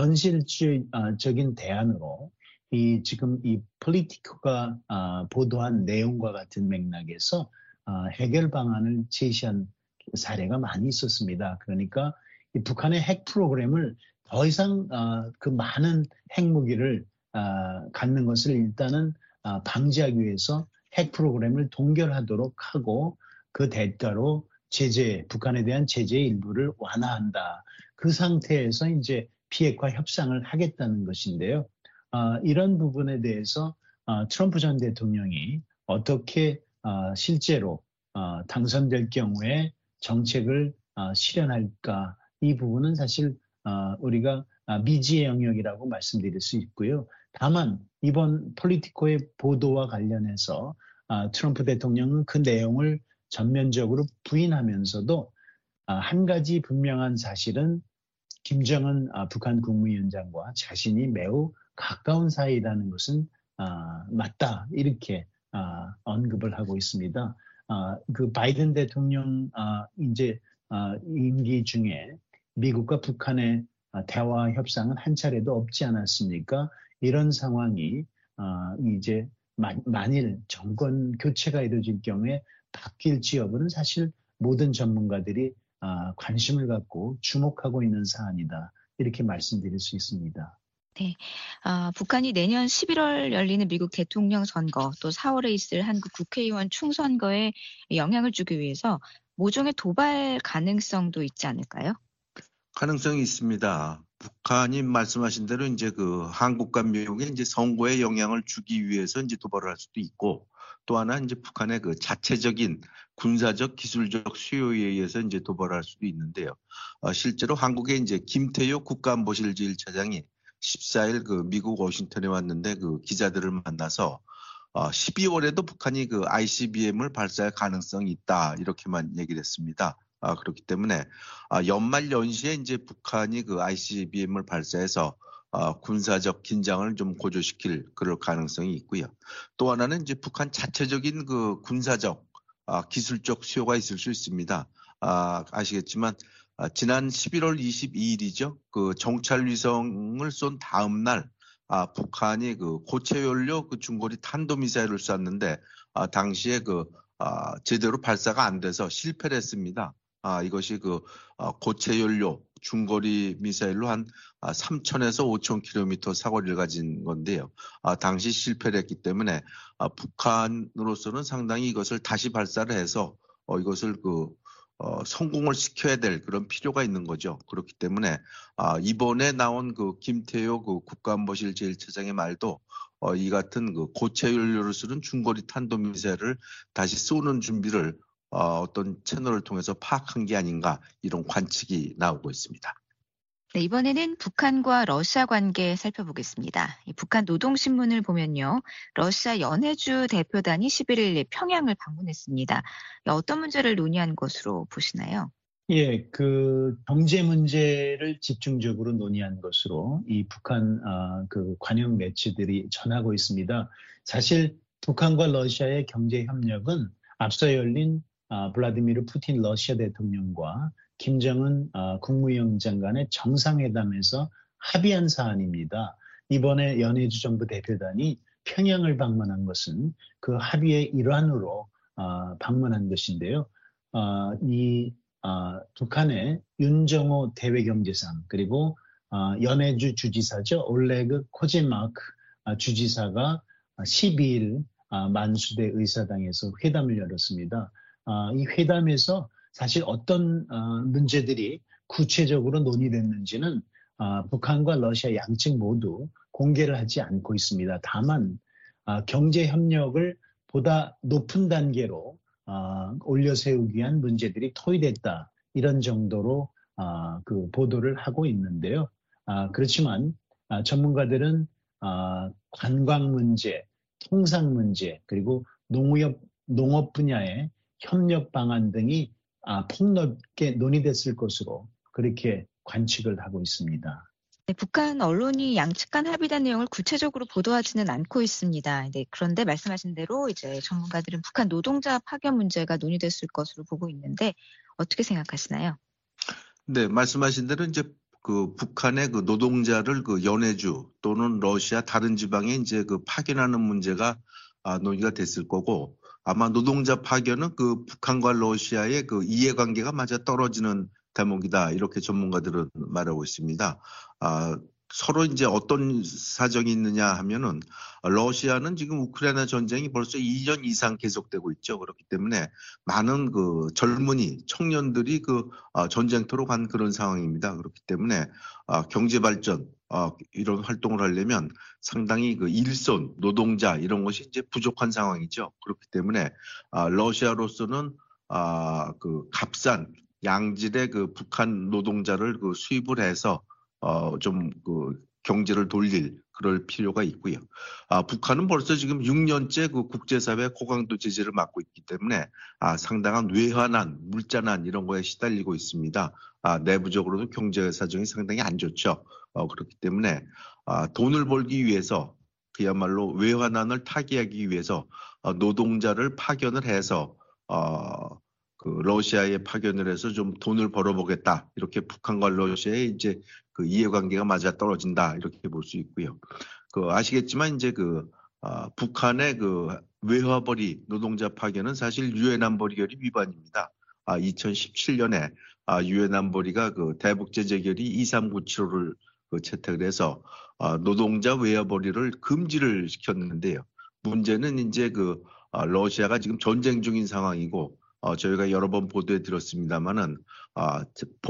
현실적인 대안으로 이 지금 이 폴리티코가 어, 보도한 내용과 같은 맥락에서 어, 해결 방안을 제시한 사례가 많이 있었습니다. 그러니까 이 북한의 핵 프로그램을 더 이상 어, 그 많은 핵무기를 어, 갖는 것을 일단은 어, 방지하기 위해서 핵 프로그램을 동결하도록 하고 그 대가로 제재, 북한에 대한 제재의 일부를 완화한다. 그 상태에서 이제 비핵화 협상을 하겠다는 것인데요. 어, 이런 부분에 대해서 어, 트럼프 전 대통령이 어떻게 어, 실제로 어, 당선될 경우에 정책을 어, 실현할까? 이 부분은 사실 어, 우리가 미지의 영역이라고 말씀드릴 수 있고요. 다만 이번 폴리티코의 보도와 관련해서 어, 트럼프 대통령은 그 내용을 전면적으로 부인하면서도 어, 한 가지 분명한 사실은 김정은 어, 북한 국무위원장과 자신이 매우 가까운 사이라는 것은 어, 맞다 이렇게 어, 언급을 하고 있습니다. 어, 그 바이든 대통령 어, 이제 어, 임기 중에 미국과 북한의 어, 대화 협상은 한 차례도 없지 않았습니까? 이런 상황이 어, 이제 마, 만일 정권 교체가 이루어질 경우에 바뀔지 여부는 사실 모든 전문가들이 어, 관심을 갖고 주목하고 있는 사안이다 이렇게 말씀드릴 수 있습니다. 네, 아, 북한이 내년 십일월 열리는 미국 대통령 선거 또 사월에 있을 한국 국회의원 총선거에 영향을 주기 위해서 모종의 도발 가능성도 있지 않을까요? 가능성이 있습니다. 북한이 말씀하신 대로 이제 그 한국과 미국의 이제 선거에 영향을 주기 위해서 이제 도발을 할 수도 있고 또 하나 이제 북한의 그 자체적인 군사적 기술적 수요에 의해서 이제 도발을 할 수도 있는데요. 어, 실제로 한국의 이제 김태효 국가안보실 제 일 차장이 십사일 그 미국 워싱턴에 왔는데 그 기자들을 만나서 어, 십이월에도 북한이 그 아이씨비엠을 발사할 가능성이 있다 이렇게만 얘기를 했습니다. 아, 그렇기 때문에 아, 연말 연시에 이제 북한이 그 아이씨비엠을 발사해서 어, 군사적 긴장을 좀 고조시킬 그럴 가능성이 있고요. 또 하나는 이제 북한 자체적인 그 군사적 아, 기술적 수요가 있을 수 있습니다. 아, 아시겠지만 아, 지난 십일월 이십이일이죠. 그 정찰 위성을 쏜 다음 날 아, 북한이 그 고체 연료 그 중거리 탄도 미사일을 쐈는데 아, 당시에 그 아, 제대로 발사가 안 돼서 실패를 했습니다. 아, 이것이 그 어, 고체 연료 중거리 미사일로 한 아, 삼천에서 오천 킬로미터 사거리를 가진 건데요. 아, 당시 실패를 했기 때문에 아, 북한으로서는 상당히 이것을 다시 발사를 해서 어, 이것을 그 어, 성공을 시켜야 될 그런 필요가 있는 거죠. 그렇기 때문에 아, 이번에 나온 그 김태효 그 국가안보실 제 일 차장의 말도 어, 이 같은 그 고체 연료를 쓰는 중거리 탄도 미사일을 다시 쏘는 준비를 어, 어떤 채널을 통해서 파악한 게 아닌가 이런 관측이 나오고 있습니다. 네, 이번에는 북한과 러시아 관계 살펴보겠습니다. 이 북한 노동신문을 보면요. 러시아 연해주 대표단이 십일일 평양을 방문했습니다. 어떤 문제를 논의한 것으로 보시나요? 예, 그 경제 문제를 집중적으로 논의한 것으로 이 북한 어, 그 관영 매체들이 전하고 있습니다. 사실 북한과 러시아의 경제 협력은 앞서 열린 어, 블라디미르 푸틴 러시아 대통령과 김정은 어, 국무위원장 간의 정상회담에서 합의한 사안입니다. 이번에 연해주 정부 대표단이 평양을 방문한 것은 그 합의의 일환으로 어, 방문한 것인데요. 어, 이 어, 북한의 윤정호 대외경제상 그리고 어, 연해주 주지사죠. 올레그 코제마크 어, 주지사가 십이일 어, 만수대 의사당에서 회담을 열었습니다. 어, 이 회담에서 사실 어떤 어, 문제들이 구체적으로 논의됐는지는 어, 북한과 러시아 양측 모두 공개를 하지 않고 있습니다. 다만 어, 경제 협력을 보다 높은 단계로 어, 올려 세우기 위한 문제들이 토의됐다. 이런 정도로 어, 그 보도를 하고 있는데요. 어, 그렇지만 어, 전문가들은 어, 관광 문제, 통상 문제 그리고 농업 농업 분야의 협력 방안 등이 아, 폭넓게 논의됐을 것으로 그렇게 관측을 하고 있습니다. 네, 북한 언론이 양측 간 합의된 내용을 구체적으로 보도하지는 않고 있습니다. 네, 그런데 말씀하신 대로 이제 전문가들은 북한 노동자 파견 문제가 논의됐을 것으로 보고 있는데 어떻게 생각하시나요? 네, 말씀하신 대로 이제 그 북한의 그 노동자를 그 연해주 또는 러시아 다른 지방에 이제 그 파견하는 문제가 아, 논의가 됐을 거고 아마 노동자 파견은 그 북한과 러시아의 그 이해관계가 맞아 떨어지는 대목이다. 이렇게 전문가들은 말하고 있습니다. 아, 서로 이제 어떤 사정이 있느냐 하면은 러시아는 지금 우크라이나 전쟁이 벌써 이 년 이상 계속되고 있죠. 그렇기 때문에 많은 그 젊은이 청년들이 그 전쟁터로 간 그런 상황입니다. 그렇기 때문에 경제 발전 이런 활동을 하려면 상당히 그 일손 노동자 이런 것이 이제 부족한 상황이죠. 그렇기 때문에 러시아로서는 그 값싼 양질의 그 북한 노동자를 그 수입을 해서 어, 좀, 그, 경제를 돌릴 그럴 필요가 있고요. 아, 북한은 벌써 지금 육 년째 그 국제사회 고강도 제재를 맡고 있기 때문에 아, 상당한 외환난, 물자난 이런 거에 시달리고 있습니다. 아, 내부적으로도 경제 사정이 상당히 안 좋죠. 어, 그렇기 때문에 아, 돈을 벌기 위해서 그야말로 외환난을 타개하기 위해서 어, 노동자를 파견을 해서 어, 그 러시아에 파견을 해서 좀 돈을 벌어보겠다. 이렇게 북한과 러시아의 이제 그 이해관계가 맞아 떨어진다. 이렇게 볼 수 있고요. 그 아시겠지만 이제 그 아, 북한의 그 외화벌이 노동자 파견은 사실 유엔 안보리 결의 위반입니다. 아, 이천십칠 년에 아, 유엔 안보리가 그 대북 제재 결의 이삼구칠호를 그 채택을 해서 아, 노동자 외화벌이를 금지를 시켰는데요. 문제는 이제 그 아, 러시아가 지금 전쟁 중인 상황이고 어, 저희가 여러 번 보도해 드렸습니다만은 아,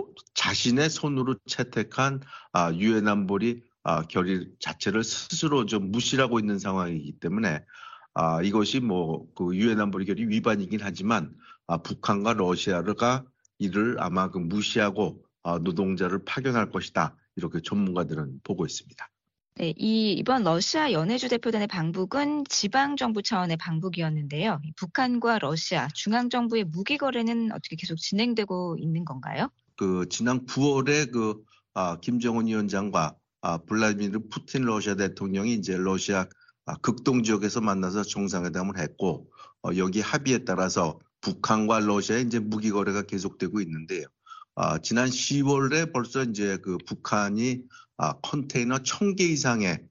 자신의 손으로 채택한 아, 유엔 안보리 아, 결의 자체를 스스로 좀 무시하고 있는 상황이기 때문에 아, 이것이 뭐 그 유엔 안보리 결의 위반이긴 하지만 아, 북한과 러시아가 이를 아마 그 무시하고 아, 노동자를 파견할 것이다 이렇게 전문가들은 보고 있습니다. 네, 이 이번 러시아 연해주 대표단의 방북은 지방 정부 차원의 방북이었는데요. 북한과 러시아 중앙 정부의 무기 거래는 어떻게 계속 진행되고 있는 건가요? 그 지난 구월에 그 아, 김정은 위원장과 아, 블라디미르 푸틴 러시아 대통령이 이제 러시아 아, 극동 지역에서 만나서 정상회담을 했고 어, 여기 합의에 따라서 북한과 러시아의 이제 무기 거래가 계속되고 있는데요. 아, 지난 시월에 벌써 이제 그 북한이 아, 컨테이너 천 개 이상의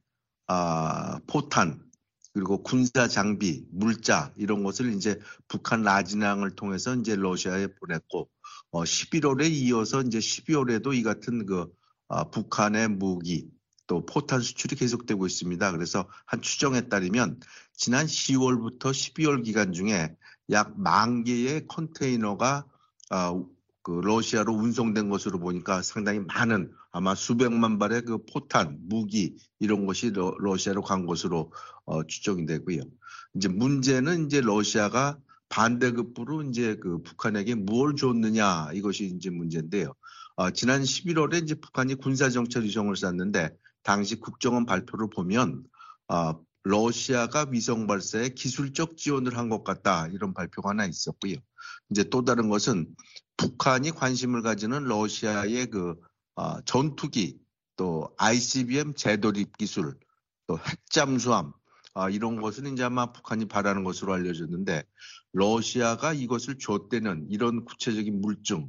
아, 포탄 그리고 군사 장비, 물자 이런 것을 이제 북한 라진항을 통해서 이제 러시아에 보냈고 어, 십일월에 이어서 이제 십이월에도 이 같은 그 아, 북한의 무기 또 포탄 수출이 계속되고 있습니다. 그래서 한 추정에 따르면 지난 시월부터 십이월 기간 중에 약 만 개의 컨테이너가 아, 그 러시아로 운송된 것으로 보니까 상당히 많은 아마 수백만 발의 그 포탄, 무기 이런 것이 러, 러시아로 간 것으로 어, 추정이 되고요. 이제 문제는 이제 러시아가 반대급부로 이제 그 북한에게 무엇을 줬느냐 이것이 이제 문제인데요. 어, 지난 십일월에 이제 북한이 군사정찰 위성을 쐈는데 당시 국정원 발표를 보면 어, 러시아가 위성 발사에 기술적 지원을 한 것 같다 이런 발표가 하나 있었고요. 이제 또 다른 것은 북한이 관심을 가지는 러시아의 그 어, 전투기 또 아이씨비엠 재도입 기술 또 핵잠수함 아, 이런 것은 이제 아마 북한이 바라는 것으로 알려졌는데 러시아가 이것을 줬다는 이런 구체적인 물증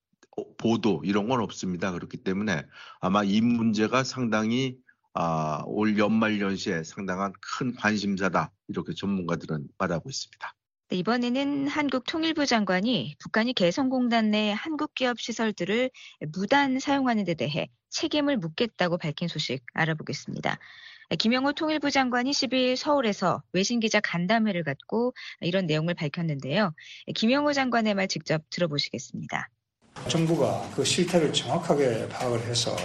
보도 이런 건 없습니다. 그렇기 때문에 아마 이 문제가 상당히 아, 올 연말 연시에 상당한 큰 관심사다 이렇게 전문가들은 말하고 있습니다. 네, 이번에는 한국 통일부 장관이 북한이 개성공단 내 한국 기업 시설들을 무단 사용하는 데 대해 책임을 묻겠다고 밝힌 소식 알아보겠습니다. 김영호 통일부 장관이 십이일 서울에서 외신기자 간담회를 갖고 이런 내용을 밝혔는데요. 김영호 장관의 말 직접 들어보시겠습니다. 정부가 그 실태를 정확하게 파악을 해서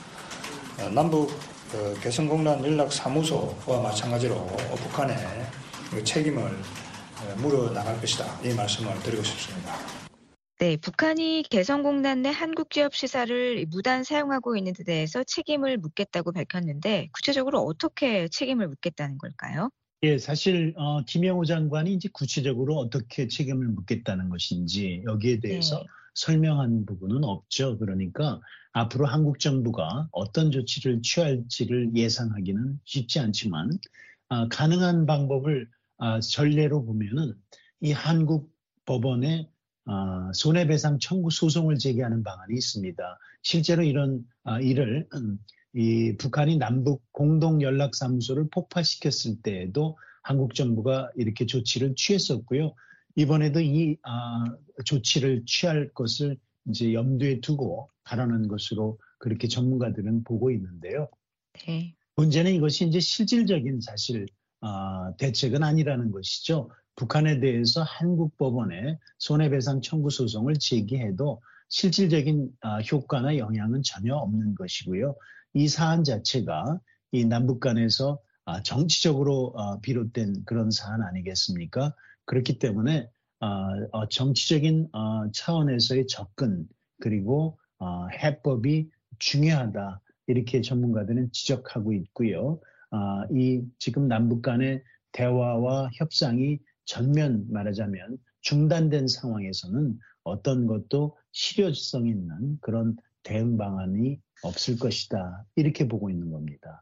남북 개성공단 연락사무소와 마찬가지로 북한의 책임을 물어 나갈 것이다. 이 말씀을 드리고 싶습니다. 네, 북한이 개성공단 내 한국 기업 시설을 무단 사용하고 있는 데 대해서 책임을 묻겠다고 밝혔는데 구체적으로 어떻게 책임을 묻겠다는 걸까요? 예, 사실 어, 김영호 장관이 이제 구체적으로 어떻게 책임을 묻겠다는 것인지 여기에 대해서 네. 설명한 부분은 없죠. 그러니까 앞으로 한국 정부가 어떤 조치를 취할지를 예상하기는 쉽지 않지만 아, 가능한 방법을 아, 전례로 보면은 이 한국 법원에 아, 손해배상 청구 소송을 제기하는 방안이 있습니다. 실제로 이런 아, 일을 음, 이 북한이 남북 공동 연락사무소를 폭파시켰을 때에도 한국 정부가 이렇게 조치를 취했었고요. 이번에도 이 아, 조치를 취할 것을 이제 염두에 두고 발언한 것으로 그렇게 전문가들은 보고 있는데요. 네. 문제는 이것이 이제 실질적인 사실 아, 대책은 아니라는 것이죠. 북한에 대해서 한국 법원에 손해배상 청구 소송을 제기해도 실질적인 아, 효과나 영향은 전혀 없는 것이고요. 이 사안 자체가 이 남북 간에서 아, 정치적으로 아, 비롯된 그런 사안 아니겠습니까? 그렇기 때문에 아, 어, 정치적인 어, 차원에서의 접근 그리고 어, 해법이 중요하다. 이렇게 전문가들은 지적하고 있고요. 아, 이 지금 남북 간의 대화와 협상이 전면 말하자면 중단된 상황에서는 어떤 것도 실효성 있는 그런 대응 방안이 없을 것이다. 이렇게 보고 있는 겁니다.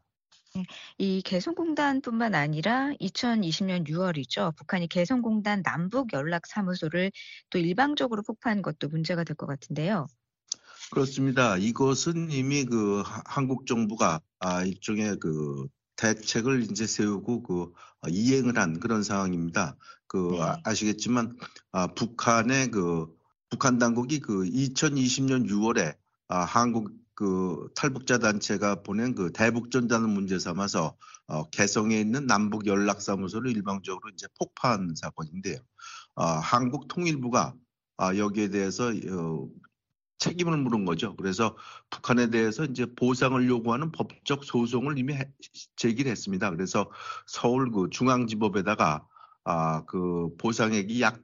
이 개성공단뿐만 아니라 이천이십 년 유월이죠. 북한이 개성공단 남북연락사무소를 또 일방적으로 폭파한 것도 문제가 될 것 같은데요. 그렇습니다. 이것은 이미 그 하- 한국 정부가 아, 일종의 그 대책을 이제 세우고 그 어, 이행을 한 그런 상황입니다. 그 아, 네. 아시겠지만 아, 북한의 그 북한 당국이 그 이천이십 년 유월에 아, 한국 그 탈북자 단체가 보낸 그 대북전단을 문제 삼아서 어, 개성에 있는 남북 연락사무소를 일방적으로 이제 폭파한 사건인데요. 아, 한국 통일부가 아, 여기에 대해서 어, 책임을 물은 거죠. 그래서 북한에 대해서 이제 보상을 요구하는 법적 소송을 이미 해- 제기를 했습니다. 그래서 서울 그 중앙지법에다가 아, 그 보상액이 약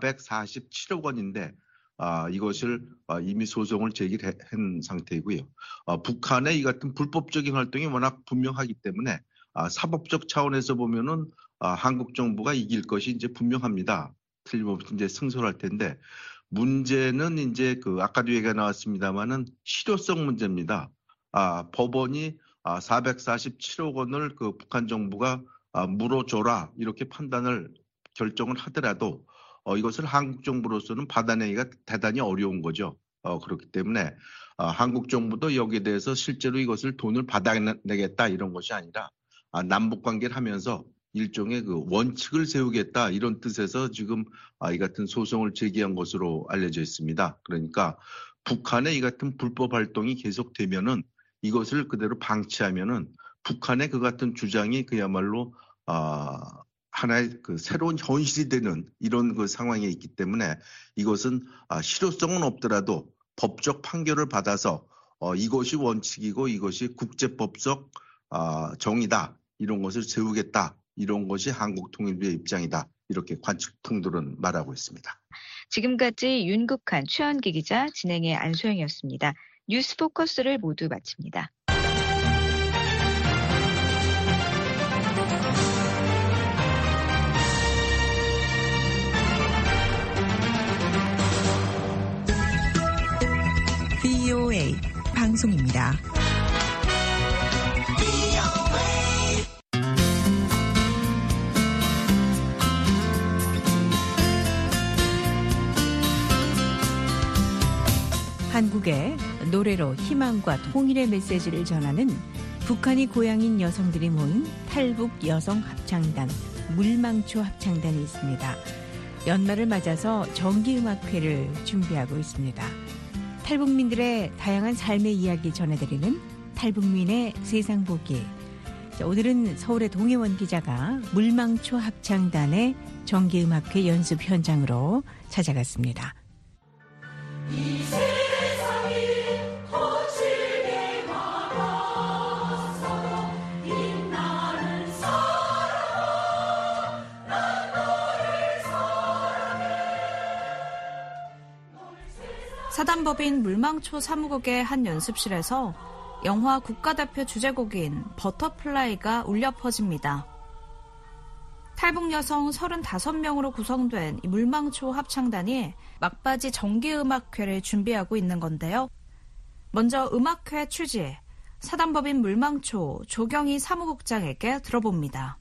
사백사십칠억 원인데 아, 이것을 아, 이미 소송을 제기한 상태이고요. 아, 북한의 이 같은 불법적인 활동이 워낙 분명하기 때문에 아, 사법적 차원에서 보면은 아, 한국 정부가 이길 것이 이제 분명합니다. 틀림없이 이제 승소할 텐데 문제는 이제 그 아까도 얘기가 나왔습니다만은 실효성 문제입니다. 아, 법원이 아, 사백사십칠억 원을 그 북한 정부가 아, 물어줘라 이렇게 판단을 결정을 하더라도 어, 이것을 한국 정부로서는 받아내기가 대단히 어려운 거죠. 어, 그렇기 때문에 아, 한국 정부도 여기에 대해서 실제로 이것을 돈을 받아내겠다 이런 것이 아니라 아, 남북 관계를 하면서 일종의 그 원칙을 세우겠다 이런 뜻에서 지금 아, 이 같은 소송을 제기한 것으로 알려져 있습니다. 그러니까 북한의 이 같은 불법 활동이 계속되면은 이것을 그대로 방치하면은 북한의 그 같은 주장이 그야말로 아, 하나의 그 새로운 현실이 되는 이런 그 상황에 있기 때문에 이것은 아, 실효성은 없더라도 법적 판결을 받아서 어, 이것이 원칙이고 이것이 국제법적 아, 정의다 이런 것을 세우겠다 이런 것이 한국 통일부의 입장이다. 이렇게 관측통들은 말하고 있습니다. 지금까지 윤국한, 최원기 기자, 진행의 안소영이었습니다. 뉴스 포커스를 모두 마칩니다. 브이오에이 방송입니다. 한국의 노래로 희망과 통일의 메시지를 전하는 북한이 고향인 여성들이 모인 탈북 여성 합창단, 물망초 합창단이 있습니다. 연말을 맞아서 정기음악회를 준비하고 있습니다. 탈북민들의 다양한 삶의 이야기 전해드리는 탈북민의 세상 보기. 자, 오늘은 서울의 동혜원 기자가 물망초 합창단의 정기음악회 연습 현장으로 찾아갔습니다. 사단법인 물망초 사무국의 한 연습실에서 영화 국가대표 주제곡인 버터플라이가 울려 퍼집니다. 탈북 여성 서른다섯 명으로 구성된 이 물망초 합창단이 막바지 정기음악회를 준비하고 있는 건데요. 먼저 음악회 취지, 사단법인 물망초 조경희 사무국장에게 들어봅니다.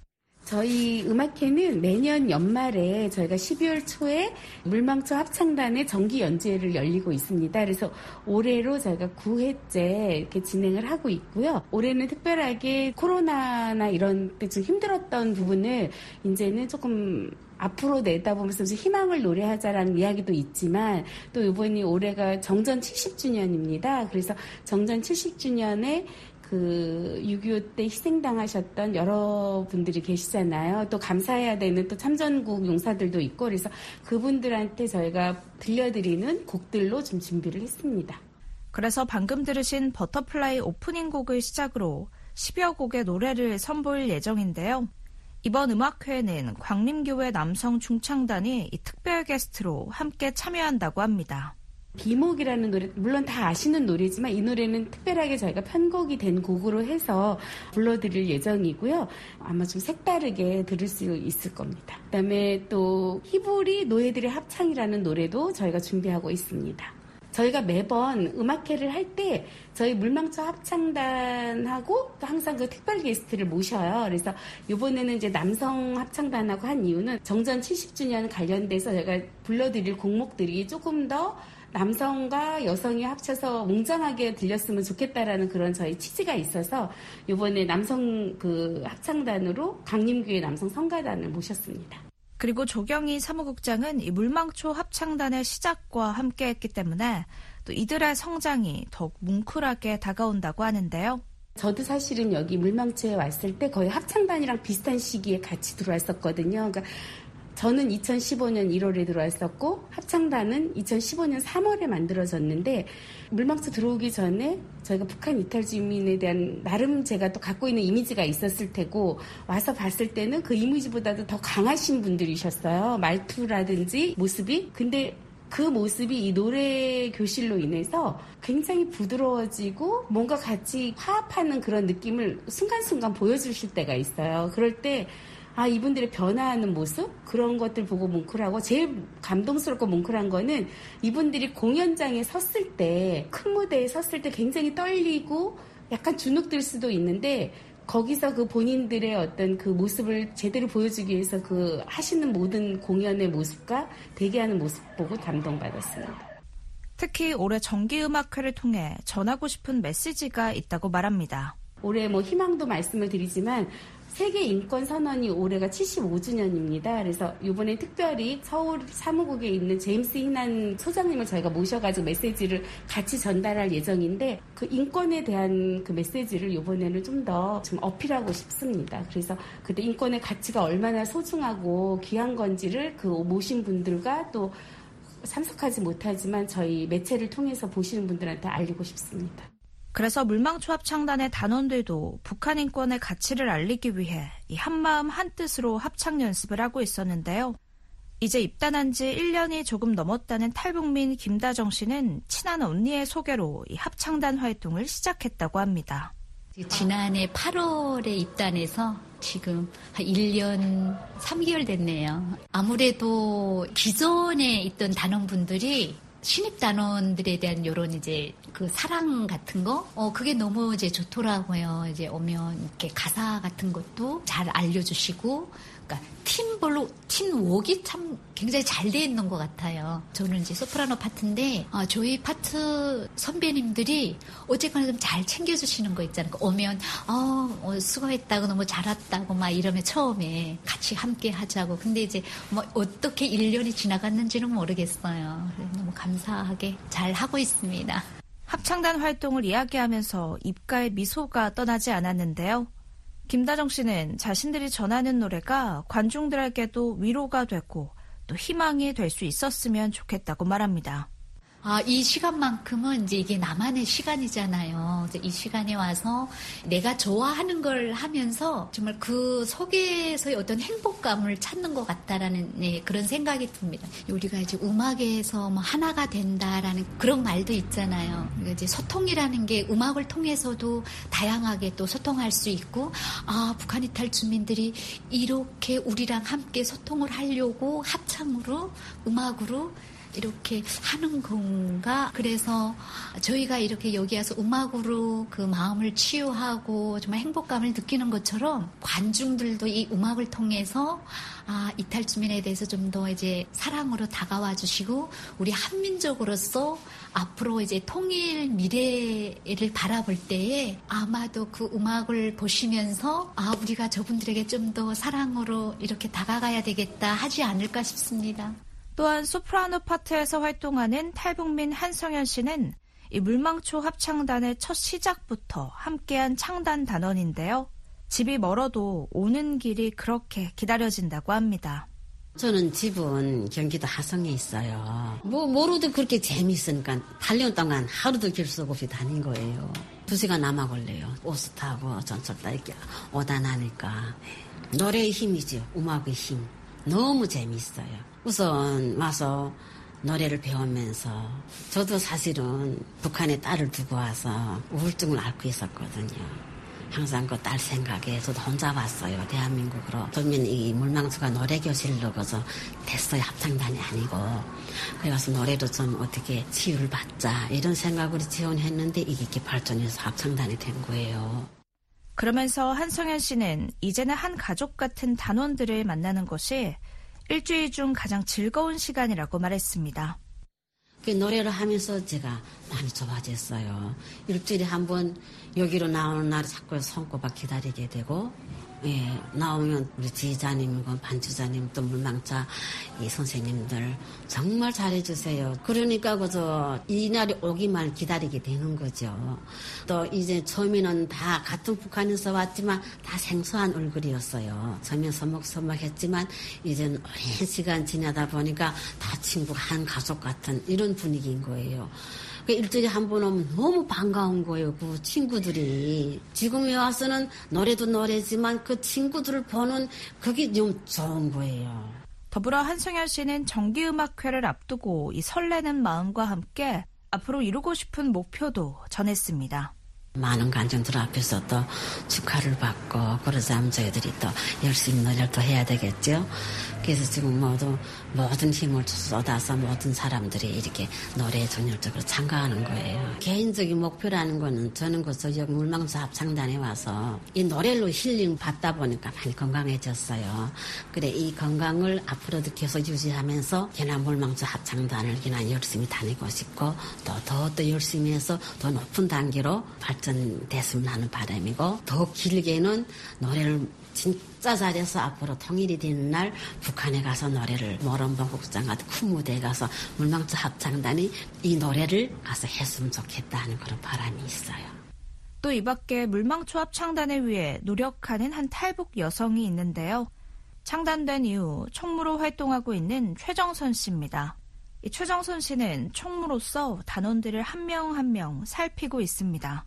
저희 음악회는 매년 연말에 저희가 십이월 초에 물망초 합창단의 정기 연주회를 열리고 있습니다. 그래서 올해로 저희가 구 회째 이렇게 진행을 하고 있고요. 올해는 특별하게 코로나나 이런 때 좀 힘들었던 부분을 이제는 조금 앞으로 내다보면서 희망을 노래하자라는 이야기도 있지만 또 이번이 올해가 정전 칠십 주년입니다. 그래서 정전 칠십 주년에 그 육이오 때 희생당하셨던 여러분들이 계시잖아요. 또 감사해야 되는 또 참전국 용사들도 있고 그래서 그분들한테 저희가 들려드리는 곡들로 좀 준비를 했습니다. 그래서 방금 들으신 버터플라이 오프닝 곡을 시작으로 십여 곡의 노래를 선보일 예정인데요. 이번 음악회에는 광림교회 남성 중창단이 이 특별 게스트로 함께 참여한다고 합니다. 비목이라는 노래, 물론 다 아시는 노래지만 이 노래는 특별하게 저희가 편곡이 된 곡으로 해서 불러드릴 예정이고요. 아마 좀 색다르게 들을 수 있을 겁니다. 그다음에 또 히브리 노예들의 합창이라는 노래도 저희가 준비하고 있습니다. 저희가 매번 음악회를 할 때 저희 물망초 합창단하고 항상 그 특별 게스트를 모셔요. 그래서 이번에는 이제 남성 합창단하고 한 이유는 정전 칠십 주년 관련돼서 저희가 불러드릴 곡목들이 조금 더 남성과 여성이 합쳐서 웅장하게 들렸으면 좋겠다라는 그런 저희 취지가 있어서 이번에 남성 그 합창단으로 강림교회 남성 성가단을 모셨습니다. 그리고 조경희 사무국장은 이 물망초 합창단의 시작과 함께했기 때문에 또 이들의 성장이 더욱 뭉클하게 다가온다고 하는데요. 저도 사실은 여기 물망초에 왔을 때 거의 합창단이랑 비슷한 시기에 같이 들어왔었거든요. 그러니까 저는 이천십오 년 일월에 들어왔었고 합창단은 이천십오 년 삼월에 만들어졌는데 물망초 들어오기 전에 저희가 북한 이탈 주민에 대한 나름 제가 또 갖고 있는 이미지가 있었을 테고 와서 봤을 때는 그 이미지보다도 더 강하신 분들이셨어요. 말투라든지 모습이. 근데 그 모습이 이 노래 교실로 인해서 굉장히 부드러워지고 뭔가 같이 화합하는 그런 느낌을 순간순간 보여주실 때가 있어요. 그럴 때 아, 이분들의 변화하는 모습? 그런 것들 보고 뭉클하고 제일 감동스럽고 뭉클한 거는 이분들이 공연장에 섰을 때, 큰 무대에 섰을 때 굉장히 떨리고 약간 주눅들 수도 있는데 거기서 그 본인들의 어떤 그 모습을 제대로 보여주기 위해서 그 하시는 모든 공연의 모습과 대기하는 모습 보고 감동받았습니다. 특히 올해 정기음악회를 통해 전하고 싶은 메시지가 있다고 말합니다. 올해 뭐 희망도 말씀을 드리지만 세계 인권 선언이 올해가 칠십오 주년입니다. 그래서 이번에 특별히 서울 사무국에 있는 제임스 희난 소장님을 저희가 모셔가지고 메시지를 같이 전달할 예정인데 그 인권에 대한 그 메시지를 이번에는 좀 더 좀 어필하고 싶습니다. 그래서 그때 인권의 가치가 얼마나 소중하고 귀한 건지를 그 모신 분들과 또 참석하지 못하지만 저희 매체를 통해서 보시는 분들한테 알리고 싶습니다. 그래서 물망초 합창단의 단원들도 북한 인권의 가치를 알리기 위해 이 한마음 한뜻으로 합창 연습을 하고 있었는데요. 이제 입단한 지 일 년이 조금 넘었다는 탈북민 김다정 씨는 친한 언니의 소개로 이 합창단 활동을 시작했다고 합니다. 지난해 팔월에 입단해서 지금 한 일 년 삼 개월 됐네요. 아무래도 기존에 있던 단원분들이 신입 단원들에 대한 요런 이제 그 사랑 같은 거, 어, 그게 너무 이제 좋더라고요. 이제 오면 이렇게 가사 같은 것도 잘 알려주시고, 그러니까 팀별로 팀워크가 참 굉장히 잘 돼 있는 것 같아요. 저는 이제 소프라노 파트인데, 어, 저희 파트 선배님들이 어쨌거나 좀 잘 챙겨주시는 거 있잖아요. 오면, 어, 어, 수고했다고 너무 잘했다고 막 이러면 처음에 같이 함께 하자고. 근데 이제 뭐 어떻게 일 년이 지나갔는지는 모르겠어요. 너무 감사하게 잘 하고 있습니다. 합창단 활동을 이야기하면서 입가에 미소가 떠나지 않았는데요. 김다정 씨는 자신들이 전하는 노래가 관중들에게도 위로가 되고 또 희망이 될 수 있었으면 좋겠다고 말합니다. 아, 이 시간만큼은 이제 이게 나만의 시간이잖아요. 이 시간에 와서 내가 좋아하는 걸 하면서 정말 그 속에서의 어떤 행복감을 찾는 것 같다라는 네, 그런 생각이 듭니다. 우리가 이제 음악에서 뭐 하나가 된다라는 그런 말도 있잖아요. 그러니까 이제 소통이라는 게 음악을 통해서도 다양하게 또 소통할 수 있고, 아, 북한 이탈 주민들이 이렇게 우리랑 함께 소통을 하려고 합창으로, 음악으로 이렇게 하는 건가? 그래서 저희가 이렇게 여기 와서 음악으로 그 마음을 치유하고 정말 행복감을 느끼는 것처럼 관중들도 이 음악을 통해서 아, 이탈 주민에 대해서 좀 더 이제 사랑으로 다가와 주시고 우리 한민족으로서 앞으로 이제 통일 미래를 바라볼 때에 아마도 그 음악을 보시면서 아, 우리가 저분들에게 좀 더 사랑으로 이렇게 다가가야 되겠다 하지 않을까 싶습니다. 또한 소프라노 파트에서 활동하는 탈북민 한성현 씨는 이 물망초 합창단의 첫 시작부터 함께한 창단 단원인데요. 집이 멀어도 오는 길이 그렇게 기다려진다고 합니다. 저는 집은 경기도 하성에 있어요. 뭐 모르도 그렇게 재미있으니까 팔 년 동안 하루도 길 수 없이 다닌 거예요. 두 시간 남아 걸려요. 버스 타고 전철 타고 이렇게 오다 나니까. 노래의 힘이죠. 음악의 힘. 너무 재미있어요. 우선 와서 노래를 배우면서 저도 사실은 북한에 딸을 두고 와서 우울증을 앓고 있었거든요. 항상 그 딸 생각에 저도 혼자 왔어요. 대한민국으로. 그러면 이 물망초가 노래교실로 가서 됐어요. 합창단이 아니고. 그래서 노래도 좀 어떻게 치유를 받자 이런 생각으로 지원했는데 이게 이렇게 발전해서 합창단이 된 거예요. 그러면서 한성현 씨는 이제는 한 가족 같은 단원들을 만나는 것이 일주일 중 가장 즐거운 시간이라고 말했습니다. 그 노래를 하면서 제가 많이 좋아졌어요. 일주일에 한 번 여기로 나오는 날에 자꾸 손꼽아 기다리게 되고, 예, 나오면 우리 지휘자님, 반주자님, 또 물망차 이 선생님들 정말 잘해주세요. 그러니까 그저 이 날이 오기만 기다리게 되는 거죠. 또 이제 처음에는 다 같은 북한에서 왔지만 다 생소한 얼굴이었어요. 처음엔 서먹서먹했지만 이제는 오랜 시간 지나다 보니까 다 친구 한 가족 같은 이런 분위기인 거예요. 그 일주일에 한 번 오면 너무 반가운 거예요. 그 친구들이. 지금에 와서는 노래도 노래지만 그 친구들을 보는 그게 좀 좋은 거예요. 더불어 한성현 씨는 정기음악회를 앞두고 이 설레는 마음과 함께 앞으로 이루고 싶은 목표도 전했습니다. 많은 관중들 앞에서 또 축하를 받고 그러자면 저희들이 또 열심히 노래를 또 해야 되겠죠. 그래서 지금 모두 모든 힘을 쏟아서 모든 사람들이 이렇게 노래에 전열적으로 참가하는 거예요. 개인적인 목표라는 거는 저는 그저 여기 물망초 합창단에 와서 이 노래로 힐링 받다 보니까 많이 건강해졌어요. 그래 이 건강을 앞으로도 계속 유지하면서 그냥 물망초 합창단을 그냥 열심히 다니고 싶고 또 더 또 열심히 해서 더 높은 단계로 발전됐으면 하는 바람이고 더 길게는 노래를 진짜 잘해서 앞으로 통일이 되는 날 북한에 가서 노래를 모란봉 국장 같은 큰 무대에 가서 물망초 합창단이 이 노래를 가서 했으면 좋겠다 하는 그런 바람이 있어요. 또 이 밖에 물망초 합창단을 위해 노력하는 한 탈북 여성이 있는데요. 창단된 이후 총무로 활동하고 있는 최정선 씨입니다. 이 최정선 씨는 총무로서 단원들을 한 명 한 명 살피고 있습니다.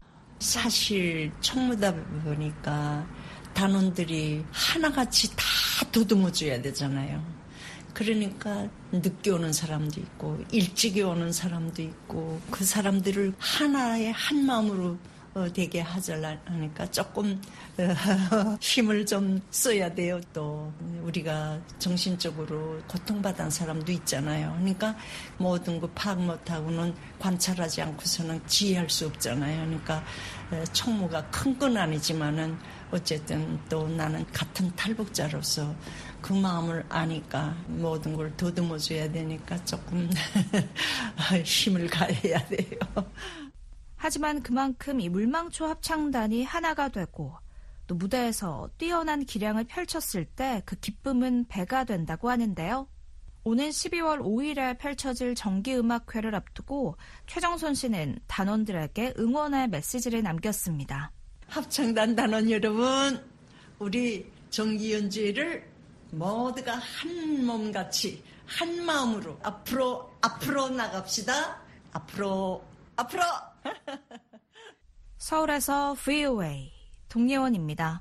사실 총무다 보니까 단원들이 하나같이 다 도듬어줘야 되잖아요. 그러니까 늦게 오는 사람도 있고 일찍이 오는 사람도 있고 그 사람들을 하나의 한 마음으로 되게 하자니까 조금 힘을 좀 써야 돼요. 또 우리가 정신적으로 고통받은 사람도 있잖아요. 그러니까 모든 거 파악 못하고는 관찰하지 않고서는 지휘할 수 없잖아요. 그러니까 총무가 큰 건 아니지만은 어쨌든 또 나는 같은 탈북자로서 그 마음을 아니까 모든 걸 더듬어줘야 되니까 조금 힘을 가해야 돼요. 하지만 그만큼 이 물망초 합창단이 하나가 되고 또 무대에서 뛰어난 기량을 펼쳤을 때 그 기쁨은 배가 된다고 하는데요. 오는 십이월 오일에 펼쳐질 정기음악회를 앞두고 최정선 씨는 단원들에게 응원의 메시지를 남겼습니다. 합창단 단원 여러분, 우리 정기 연주회를 모두가 한 몸같이 한 마음으로 앞으로 앞으로 나갑시다. 앞으로 앞으로. 서울에서 브이오에이 동예원입니다.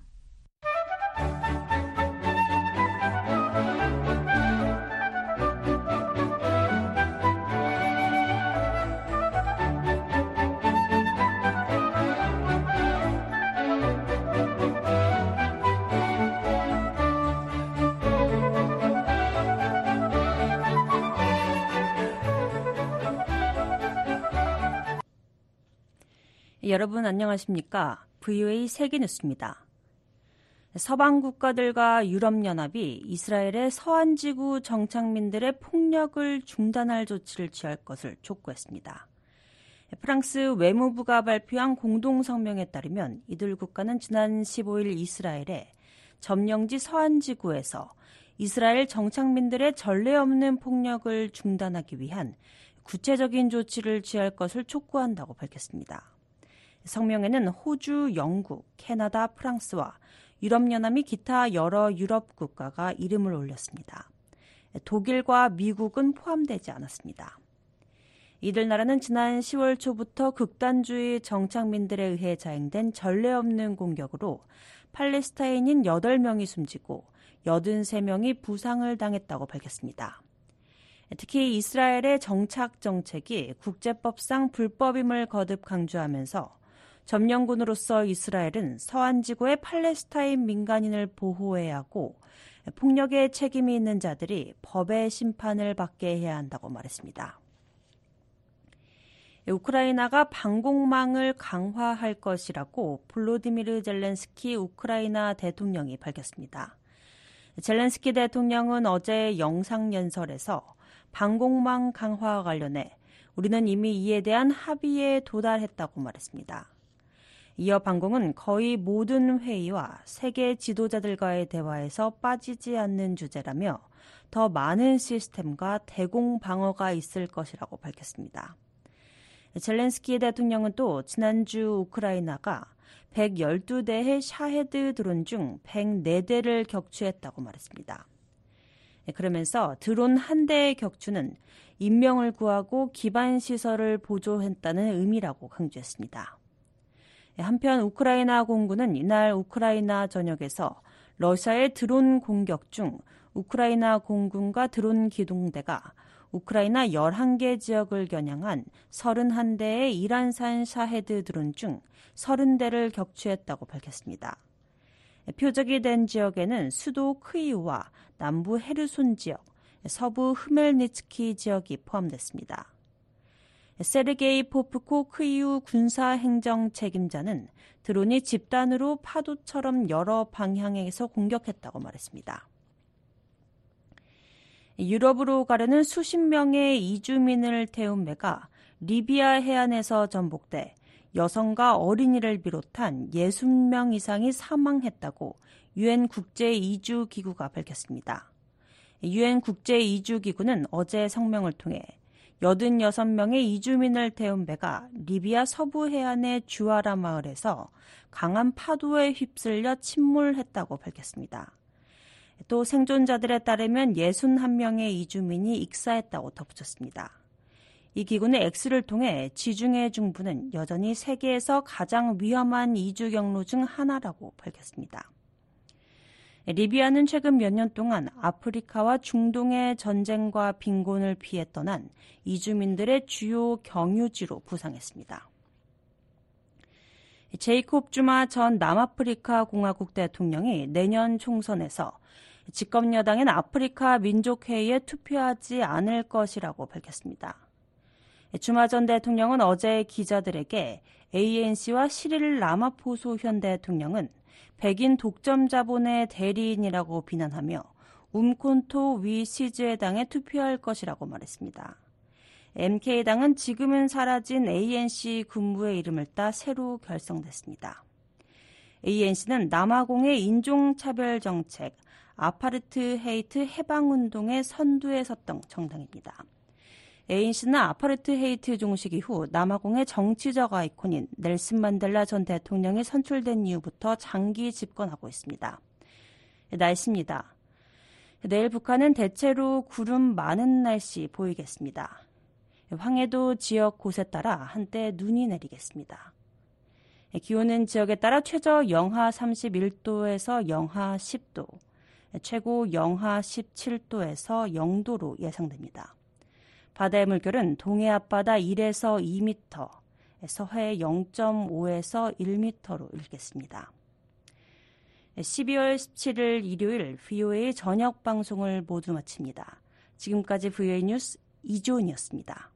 여러분 안녕하십니까? 브이오에이 세계뉴스입니다. 서방 국가들과 유럽연합이 이스라엘의 서안지구 정착민들의 폭력을 중단할 조치를 취할 것을 촉구했습니다. 프랑스 외무부가 발표한 공동성명에 따르면 이들 국가는 지난 십오일 이스라엘의 점령지 서안지구에서 이스라엘 정착민들의 전례 없는 폭력을 중단하기 위한 구체적인 조치를 취할 것을 촉구한다고 밝혔습니다. 성명에는 호주, 영국, 캐나다, 프랑스와 유럽연합이 기타 여러 유럽 국가가 이름을 올렸습니다. 독일과 미국은 포함되지 않았습니다. 이들 나라는 지난 시월 초부터 극단주의 정착민들에 의해 자행된 전례 없는 공격으로 팔레스타인인 여덟 명이 숨지고 여든세 명이 부상을 당했다고 밝혔습니다. 특히 이스라엘의 정착 정책이 국제법상 불법임을 거듭 강조하면서 점령군으로서 이스라엘은 서안지구의 팔레스타인 민간인을 보호해야 하고 폭력에 책임이 있는 자들이 법의 심판을 받게 해야 한다고 말했습니다. 우크라이나가 방공망을 강화할 것이라고 볼로디미르 젤렌스키 우크라이나 대통령이 밝혔습니다. 젤렌스키 대통령은 어제 영상연설에서 방공망 강화와 관련해 우리는 이미 이에 대한 합의에 도달했다고 말했습니다. 이어 방공은 거의 모든 회의와 세계 지도자들과의 대화에서 빠지지 않는 주제라며 더 많은 시스템과 대공 방어가 있을 것이라고 밝혔습니다. 젤렌스키 대통령은 또 지난주 우크라이나가 백십이 대의 샤헤드 드론 중 백사 대를 격추했다고 말했습니다. 그러면서 드론 한 대의 격추는 인명을 구하고 기반 시설을 보조했다는 의미라고 강조했습니다. 한편 우크라이나 공군은 이날 우크라이나 전역에서 러시아의 드론 공격 중 우크라이나 공군과 드론 기동대가 우크라이나 열한 개 지역을 겨냥한 삼십일 대의 이란산 샤헤드 드론 중 삼십 대를 격추했다고 밝혔습니다. 표적이 된 지역에는 수도 크이우와 남부 헤르손 지역, 서부 흐멜니츠키 지역이 포함됐습니다. 세르게이 포프코 크이우 군사행정 책임자는 드론이 집단으로 파도처럼 여러 방향에서 공격했다고 말했습니다. 유럽으로 가려는 수십 명의 이주민을 태운 배가 리비아 해안에서 전복돼 여성과 어린이를 비롯한 육십 명 이상이 사망했다고 유엔 국제이주기구가 밝혔습니다. 유엔 국제이주기구는 어제 성명을 통해 팔십육 명의 이주민을 태운 배가 리비아 서부 해안의 주아라 마을에서 강한 파도에 휩쓸려 침몰했다고 밝혔습니다. 또 생존자들에 따르면 육십일 명의 이주민이 익사했다고 덧붙였습니다. 이 기구는 X를 통해 지중해 중부는 여전히 세계에서 가장 위험한 이주 경로 중 하나라고 밝혔습니다. 리비아는 최근 몇 년 동안 아프리카와 중동의 전쟁과 빈곤을 피해 떠난 이주민들의 주요 경유지로 부상했습니다. 제이콥 즈마 전 남아프리카 공화국 대통령이 내년 총선에서 집권 여당인 아프리카 민족회의에 투표하지 않을 것이라고 밝혔습니다. 즈마 전 대통령은 어제 기자들에게 에이엔씨와 시릴 라마포소 현 대통령은 백인 독점 자본의 대리인이라고 비난하며 움콘토 위 시즈에당에 투표할 것이라고 말했습니다. 엠케이당은 지금은 사라진 에이엔씨 군부의 이름을 따 새로 결성됐습니다. 에이엔씨는 남아공의 인종차별 정책, 아파르트헤이트 해방운동의 선두에 섰던 정당입니다. 에이엔씨는 아파르트헤이트 종식 이후 남아공의 정치적 아이콘인 넬슨 만델라 전 대통령이 선출된 이후부터 장기 집권하고 있습니다. 날씨입니다. 내일 북한은 대체로 구름 많은 날씨 보이겠습니다. 황해도 지역 곳에 따라 한때 눈이 내리겠습니다. 기온은 지역에 따라 최저 영하 삼십일 도에서 영하 십 도, 최고 영하 십칠 도에서 영 도로 예상됩니다. 바다의 물결은 동해 앞바다 일에서 이 미터, 서해 영 점 오에서 일 미터로 일겠습니다. 십이월 십칠일 일요일 브이오에이 저녁 방송을 모두 마칩니다. 지금까지 브이오에이 뉴스 이조은이었습니다.